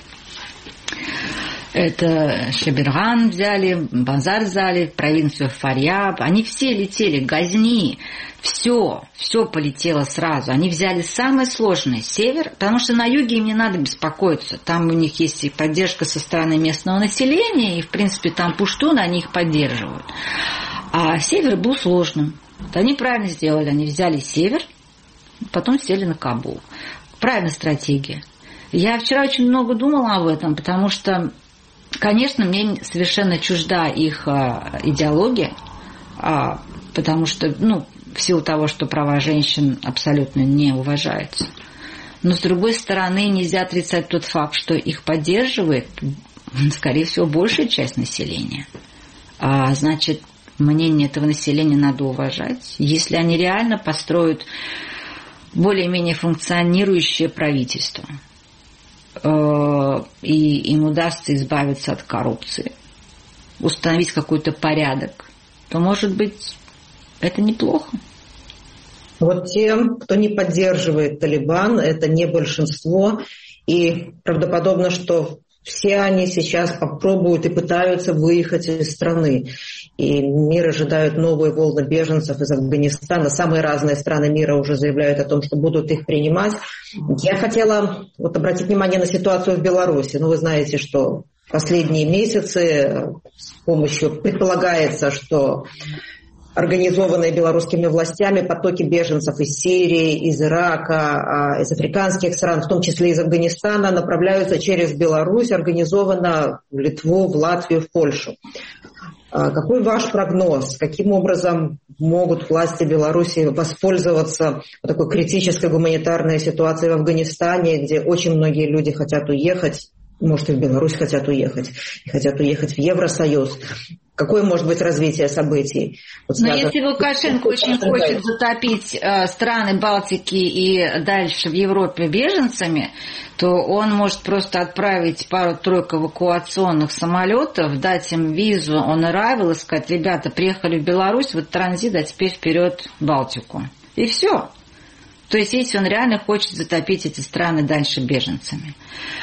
Это Шеберган взяли, Базар взяли, провинцию Фарьяб. Они все летели, Газни, все полетело сразу. Они взяли самое сложное, север, потому что на юге им не надо беспокоиться. Там у них есть и поддержка со стороны местного населения, и, в принципе, там пуштуны, они их поддерживают. А север был сложным. Вот они правильно сделали, они взяли север, потом сели на Кабул. Правильная стратегия. Я вчера очень много думала об этом, потому что, конечно, мне совершенно чужда их идеология, потому что, в силу того, что права женщин абсолютно не уважаются. Но, с другой стороны, нельзя отрицать тот факт, что их поддерживает, скорее всего, большая часть населения. Значит, мнение этого населения надо уважать. Если они реально построят более-менее функционирующее правительство, и им удастся избавиться от коррупции, установить какой-то порядок, то, может быть, это неплохо. Вот тем, кто не поддерживает Талибан, это не большинство. И правдоподобно, что все они сейчас попробуют и пытаются выехать из страны. И мир ожидает новые волны беженцев из Афганистана. Самые разные страны мира уже заявляют о том, что будут их принимать. Я хотела обратить внимание на ситуацию в Беларуси. Вы знаете, что последние месяцы с помощью, предполагается, что организованные белорусскими властями потоки беженцев из Сирии, из Ирака, из африканских стран, в том числе из Афганистана, направляются через Беларусь, организованно в Литву, в Латвию, в Польшу. Какой ваш прогноз? Каким образом могут власти Беларуси воспользоваться такой критической гуманитарной ситуацией в Афганистане, где очень многие люди хотят уехать, может, и в Беларусь хотят уехать, и хотят уехать в Евросоюз? Какое может быть развитие событий? Вот но если Лукашенко очень хочет затопить страны Балтики и дальше в Европе беженцами, то он может просто отправить пару-тройку эвакуационных самолетов, дать им визу on arrival и сказать: ребята, приехали в Беларусь, вот транзит, а теперь вперед в Балтику. И все. То есть, если он реально хочет затопить эти страны дальше беженцами.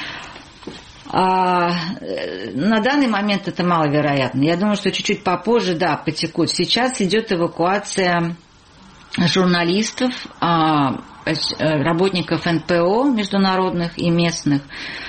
На данный момент это маловероятно. Я думаю, что чуть-чуть попозже, да, потекут. Сейчас идет эвакуация журналистов, работников НПО международных и местных,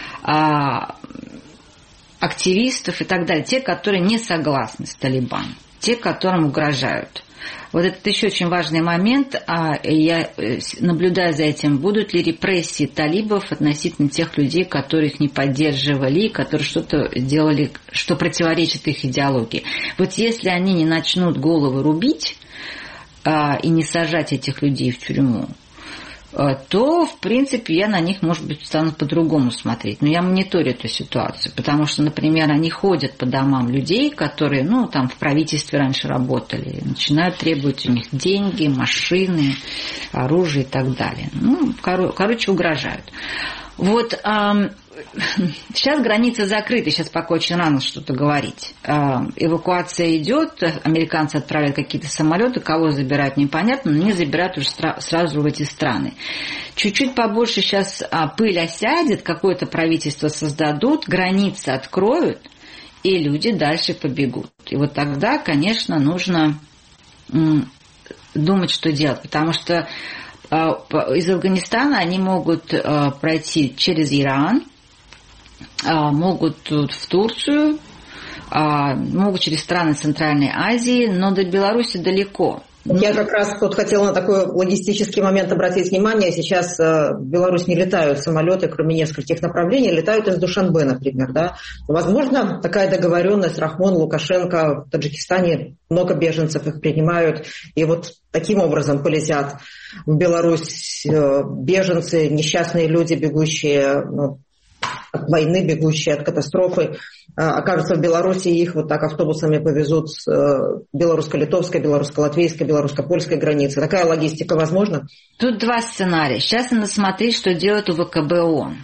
активистов и так далее. Те, которые не согласны с Талибаном, те, которым угрожают. Вот это еще очень важный момент. Я наблюдаю за этим, будут ли репрессии талибов относительно тех людей, которые их не поддерживали, которые что-то делали, что противоречит их идеологии. Вот если они не начнут головы рубить и не сажать этих людей в тюрьму, то, в принципе, я на них, может быть, стану по-другому смотреть. Но я мониторю эту ситуацию, потому что, например, они ходят по домам людей, которые, там в правительстве раньше работали, начинают требовать у них деньги, машины, оружие и так далее. Короче, угрожают. Вот сейчас границы закрыты, сейчас пока очень рано что-то говорить. Эвакуация идет, американцы отправляют какие-то самолеты, кого забирают непонятно, но они забирают уже сразу в эти страны. Чуть-чуть побольше сейчас пыль осядет, какое-то правительство создадут, границы откроют, и люди дальше побегут. И вот тогда, конечно, нужно думать, что делать, потому что из Афганистана они могут пройти через Иран, могут в Турцию, могут через страны Центральной Азии, но до Беларуси далеко. Я как раз тут хотела на такой логистический момент обратить внимание. Сейчас в Беларусь не летают самолеты, кроме нескольких направлений, летают из Душанбе, например. Да? Возможно, такая договоренность Рахмон, Лукашенко, в Таджикистане много беженцев их принимают, и вот таким образом полетят в Беларусь беженцы, несчастные люди, бегущие от войны, бегущие от катастрофы, окажутся в Беларуси, и их вот так автобусами повезут с белорусско-литовской, белорусско-латвийской, белорусско-польской границы. Такая логистика возможна? Тут два сценария. Сейчас надо смотреть, что делает УВКБ ООН.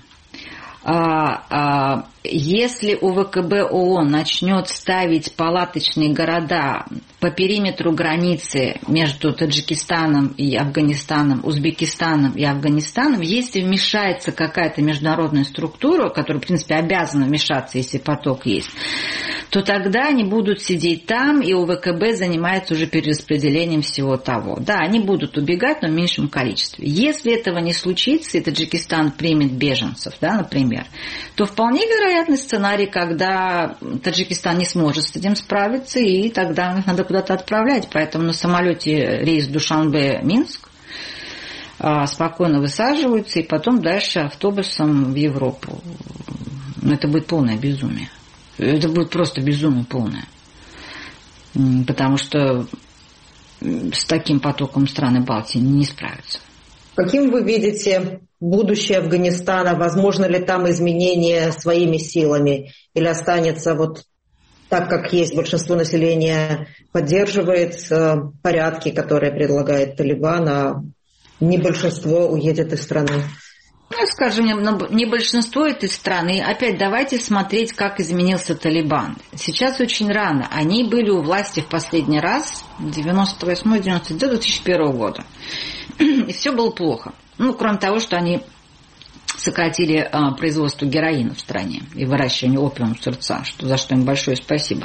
Если УВКБ ООН начнет ставить палаточные города по периметру границы между Таджикистаном и Афганистаном, Узбекистаном и Афганистаном, если вмешается какая-то международная структура, которая, в принципе, обязана вмешаться, если поток есть, то тогда они будут сидеть там, и УВКБ занимается уже перераспределением всего того. Да, они будут убегать, но в меньшем количестве. Если этого не случится, и Таджикистан примет беженцев, да, например, то вполне вероятный сценарий, когда Таджикистан не сможет с этим справиться, и тогда их надо куда-то отправлять. Поэтому на самолете рейс Душанбе-Минск спокойно высаживаются, и потом дальше автобусом в Европу. Но это будет полное безумие. Это будет просто безумие полное. Потому что с таким потоком страны Балтии не справятся. Каким вы видите будущее Афганистана? Возможно ли там изменения своими силами? Или останется вот так, как есть, большинство населения поддерживает порядки, которые предлагает Талибан, а не большинство уедет из страны? Скажем, не большинство этой страны. Опять давайте смотреть, как изменился Талибан. Сейчас очень рано. Они были у власти в последний раз 98-2001 года. И все было плохо. Кроме того, что они сократили производство героина в стране и выращивание опиума в сердца, за что им большое спасибо.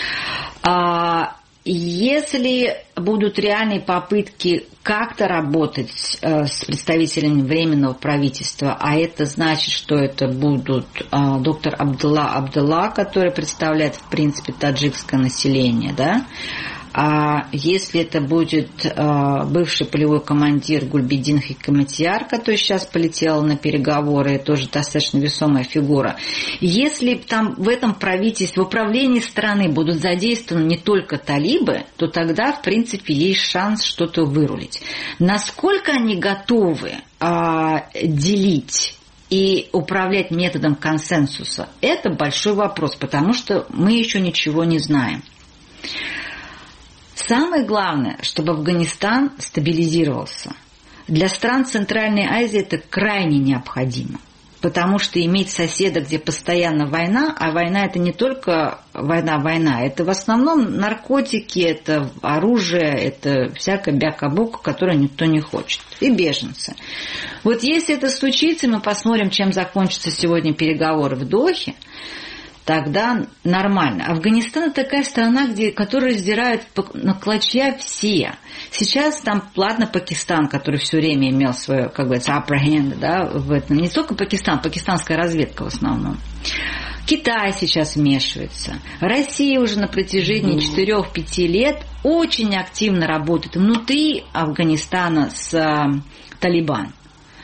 Если будут реальные попытки как-то работать с представителями Временного правительства, а это значит, что это будут доктор Абдулла, который представляет, в принципе, таджикское население, да, а если это будет бывший полевой командир Гульбидин Хикматьяр, который сейчас полетел на переговоры, тоже достаточно весомая фигура. Если там в этом правительстве, в управлении страны будут задействованы не только талибы, то тогда, в принципе, есть шанс что-то вырулить. Насколько они готовы делить и управлять методом консенсуса, это большой вопрос, потому что мы еще ничего не знаем. Самое главное, чтобы Афганистан стабилизировался. Для стран Центральной Азии это крайне необходимо. Потому что иметь соседа, где постоянно война, а война это не только война, это в основном наркотики, это оружие, это всякая бяка-бука, которую никто не хочет, и беженцы. Вот если это случится, мы посмотрим, чем закончатся сегодня переговоры в Дохе, тогда нормально. Афганистан – это такая страна, которую раздирают на клочья все. Сейчас там, ладно, Пакистан, который все время имел свое, как говорится, upper hand, да, в этом. Не только Пакистан, пакистанская разведка в основном. Китай сейчас вмешивается. Россия уже на протяжении 4-5 лет очень активно работает внутри Афганистана с Талибан.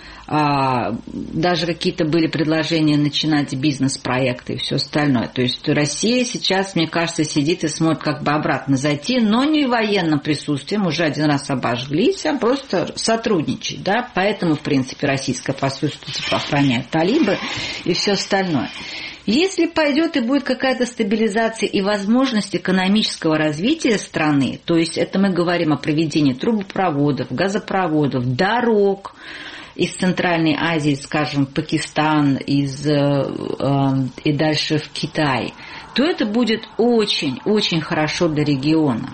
Даже какие-то были предложения начинать бизнес-проекты и все остальное. То есть Россия сейчас, мне кажется, сидит и смотрит, как бы обратно зайти, но не военным присутствием, уже один раз обожглись, а просто сотрудничать. Да? Поэтому, в принципе, российское посольство охраняет талибы и все остальное. Если пойдет и будет какая-то стабилизация и возможность экономического развития страны, то есть это мы говорим о проведении трубопроводов, газопроводов, дорог, из Центральной Азии, скажем, Пакистан, и дальше в Китай, то это будет очень-очень хорошо для региона.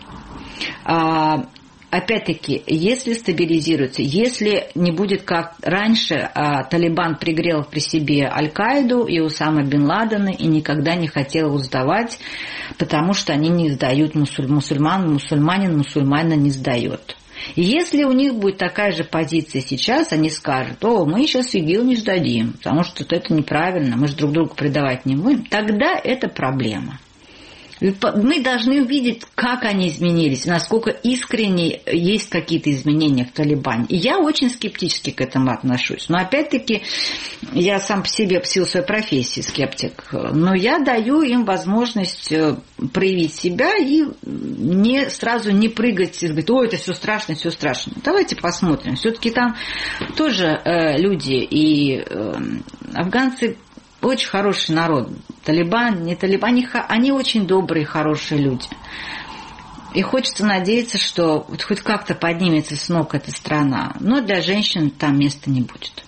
Опять-таки, если стабилизируется, если не будет как раньше, Талибан пригрел при себе Аль-Каиду и Усама бен Ладена и никогда не хотел его сдавать, потому что они не сдают мусульманина не сдает. И если у них будет такая же позиция сейчас, они скажут: мы сейчас ИГИЛ не сдадим, потому что это неправильно, мы же друг друга предавать не будем, тогда это проблема. Мы должны увидеть, как они изменились, насколько искренне есть какие-то изменения в Талибане. И я очень скептически к этому отношусь. Но опять-таки, я сам по себе, в силу своей профессии, скептик. Но я даю им возможность проявить себя и сразу не прыгать и говорить: это все страшно, все страшно. Давайте посмотрим. Все-таки там тоже люди, и афганцы очень хороший народ. Талибан, не Талибан, они очень добрые, хорошие люди. И хочется надеяться, что вот хоть как-то поднимется с ног эта страна. Но для женщин там места не будет.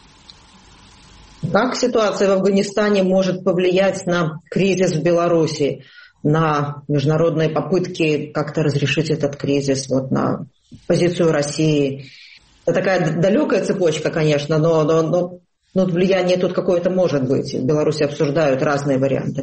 Как ситуация в Афганистане может повлиять на кризис в Беларуси, на международные попытки как-то разрешить этот кризис, вот на позицию России? Это такая далекая цепочка, конечно, но влияние тут какое-то может быть. В Беларуси обсуждают разные варианты.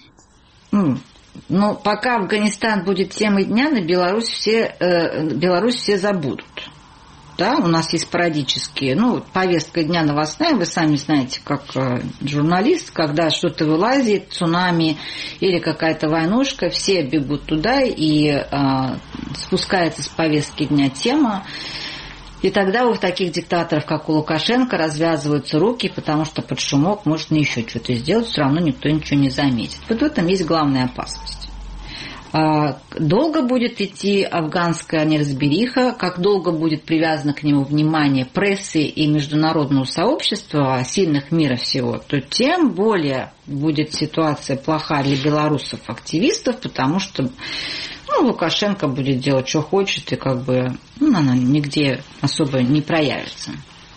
Пока Афганистан будет темой дня, на Беларусь все забудут. Да, у нас есть спорадические, повестка дня новостная, вы сами знаете, как журналист, когда что-то вылазит, цунами или какая-то войнушка, все бегут туда, и спускается с повестки дня тема. И тогда у таких диктаторов, как у Лукашенко, развязываются руки, потому что под шумок можно еще что-то сделать, все равно никто ничего не заметит. Вот в этом есть главная опасность. Долго будет идти афганская неразбериха, как долго будет привязано к нему внимание прессы и международного сообщества, сильных мира всего, то тем более будет ситуация плоха для белорусов-активистов, потому что Лукашенко будет делать, что хочет, и она нигде особо не проявится.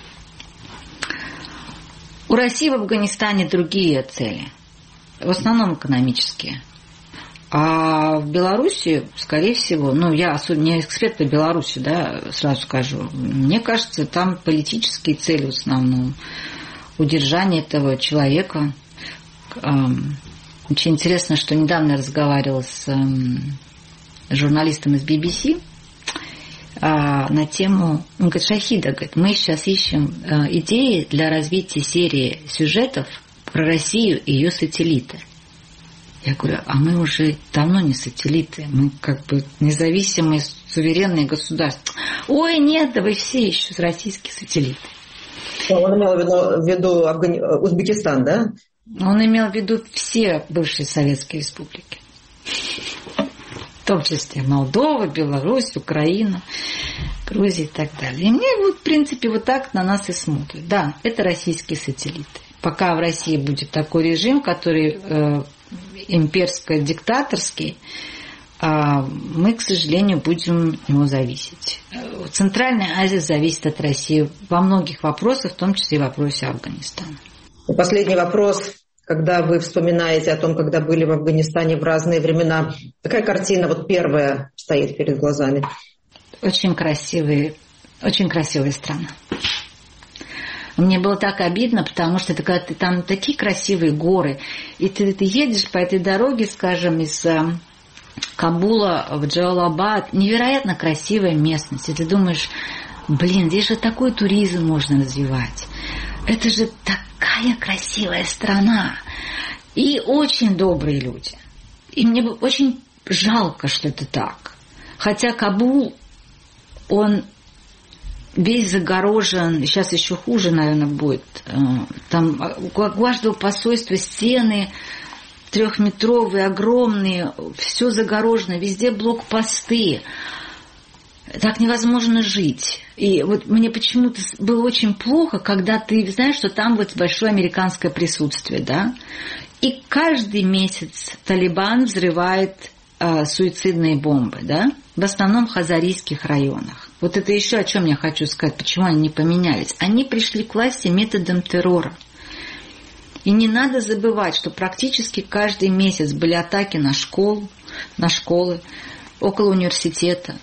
У России в Афганистане другие цели, в основном экономические. А в Беларуси, скорее всего, я особенно не эксперт по Беларуси, да, сразу скажу, мне кажется, там политические цели в основном, удержание этого человека. Очень интересно, что недавно я разговаривала с журналистом из BBC на тему, он говорит: Шахида, мы сейчас ищем идеи для развития серии сюжетов про Россию и ее сателлиты. Я говорю: а мы уже давно не сателлиты, мы независимые, суверенные государства. Ой, нет, да вы все еще российские сателлиты. Он имел в виду Узбекистан, да? Он имел в виду все бывшие советские республики. В том числе Молдова, Беларусь, Украина, Грузия и так далее. И мне в принципе, так на нас и смотрят. Да, это российские сателлиты. Пока в России будет такой режим, который имперско-диктаторский, мы, к сожалению, будем от него зависеть. Центральная Азия зависит от России во многих вопросах, в том числе и в вопросе Афганистана. Последний вопрос. Когда вы вспоминаете о том, когда были в Афганистане в разные времена, какая картина вот первая стоит перед глазами? Очень красивая страна. Мне было так обидно, потому что это, когда там такие красивые горы, и ты едешь по этой дороге, скажем, из Кабула в Джалалабад, невероятно красивая местность, и ты думаешь, здесь же такой туризм можно развивать. Это же такая красивая страна. И очень добрые люди. И мне очень жалко, что это так. Хотя Кабул, он весь загорожен, сейчас еще хуже, наверное, будет. Там у каждого посольства стены 3-метровые, огромные, все загорожено, везде блокпосты. Так невозможно жить. И вот мне почему-то было очень плохо, когда ты знаешь, что там вот большое американское присутствие, да? И каждый месяц Талибан взрывает суицидные бомбы, да? В основном в хазарийских районах. Вот это еще о чем я хочу сказать, почему они не поменялись. Они пришли к власти методом террора. И не надо забывать, что практически каждый месяц были атаки на школы, около университета,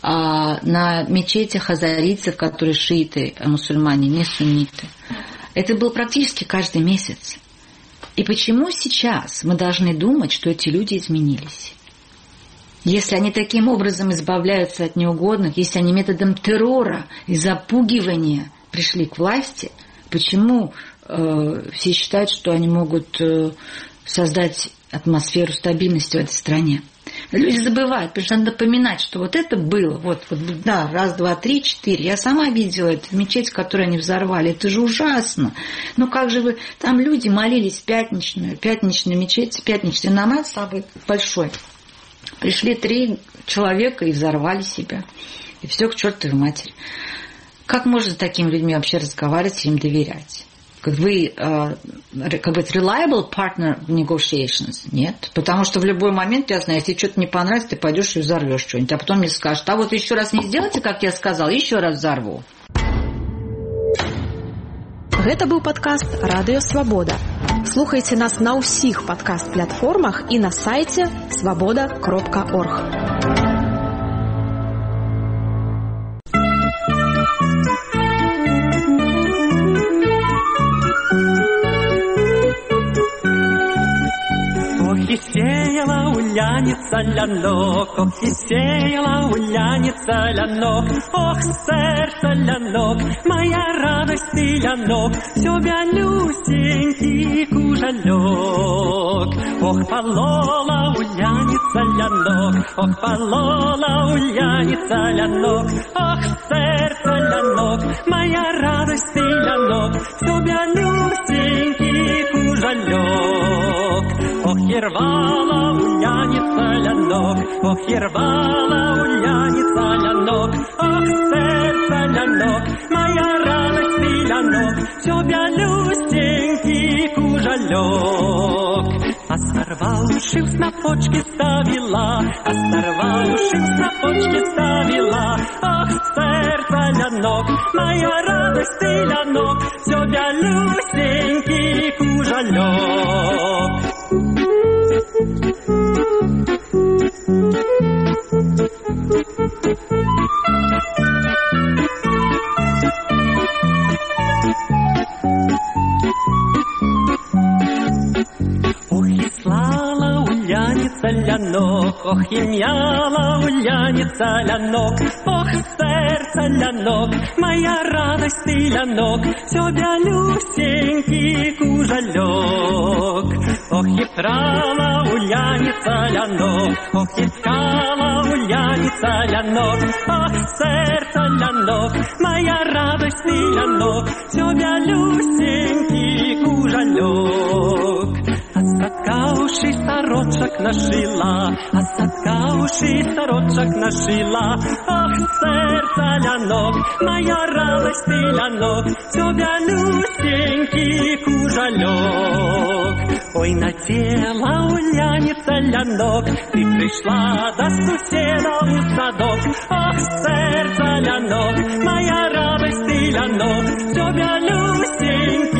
на мечети хазарийцев, которые шииты, мусульмане, не сунниты. Это был практически каждый месяц. И почему сейчас мы должны думать, что эти люди изменились? Если они таким образом избавляются от неугодных, если они методом террора и запугивания пришли к власти, почему все считают, что они могут создать атмосферу стабильности в этой стране? Люди забывают, потому что надо напоминать, что вот это было, да, 1, 2, 3, 4. Я сама видела эту мечеть, которую они взорвали. Это же ужасно. Ну как же вы... Там люди молились в пятничную мечеть, пятничный намаз самый большой. Пришли 3 человека и взорвали себя. И все к чертовой матери. Как можно с такими людьми вообще разговаривать и им доверять? Вы, reliable partner в negotiations? Нет. Потому что в любой момент, я знаю, если что-то не понравится, ты пойдешь и взорвешь что-нибудь. А потом мне скажут, а вот еще раз не сделайте, как я сказал, еще раз взорву. Гэта быў падкаст Радыё Свабода. Слухайце нас на ўсіх падкаст-платформах і на сайце свабода.орг. И сеяла уляница лянок, ох, и сеяла уляница лянок, ох, сердце лянок, моя радость и лянок, все белюсенький кужалек. Ох, полола уляница лянок, ох, полола уляница лянок, ох, сердце лянок, моя радость и лянок, все белюсенький кужалек. Ох, рвала уляница лянок, ох, рвала уляница лянок, ох, сердце лянок, моя радость и лянок, все белюсенький кужалек. А сорвавши в снопочки ставила, а сорвавши в снопочки ставила, ох, сердце лянок, моя радость и лянок, все белюсенький кужалек. Ох, и слала уляница лянок, ох, и мяла уляница лянок, ох, сердце лянок, моя радость и лянок, все белюсенький кужалек. Ох, и трала уляница лянок, ох, и ткала уляница лянок, ох, сердце лянок, моя радость и лянок, все белюсенький кужалек. Остаткавший сорочек нашила, остаткавший сорочек нашила, ох, сердце лянок, моя радость и лянок, все белюсенький кужалек. Ой, надела ульяница лянок, ты пришла до суседа у садок. Ох, сердце лянок, моя радость ты лянок, все белюсенько.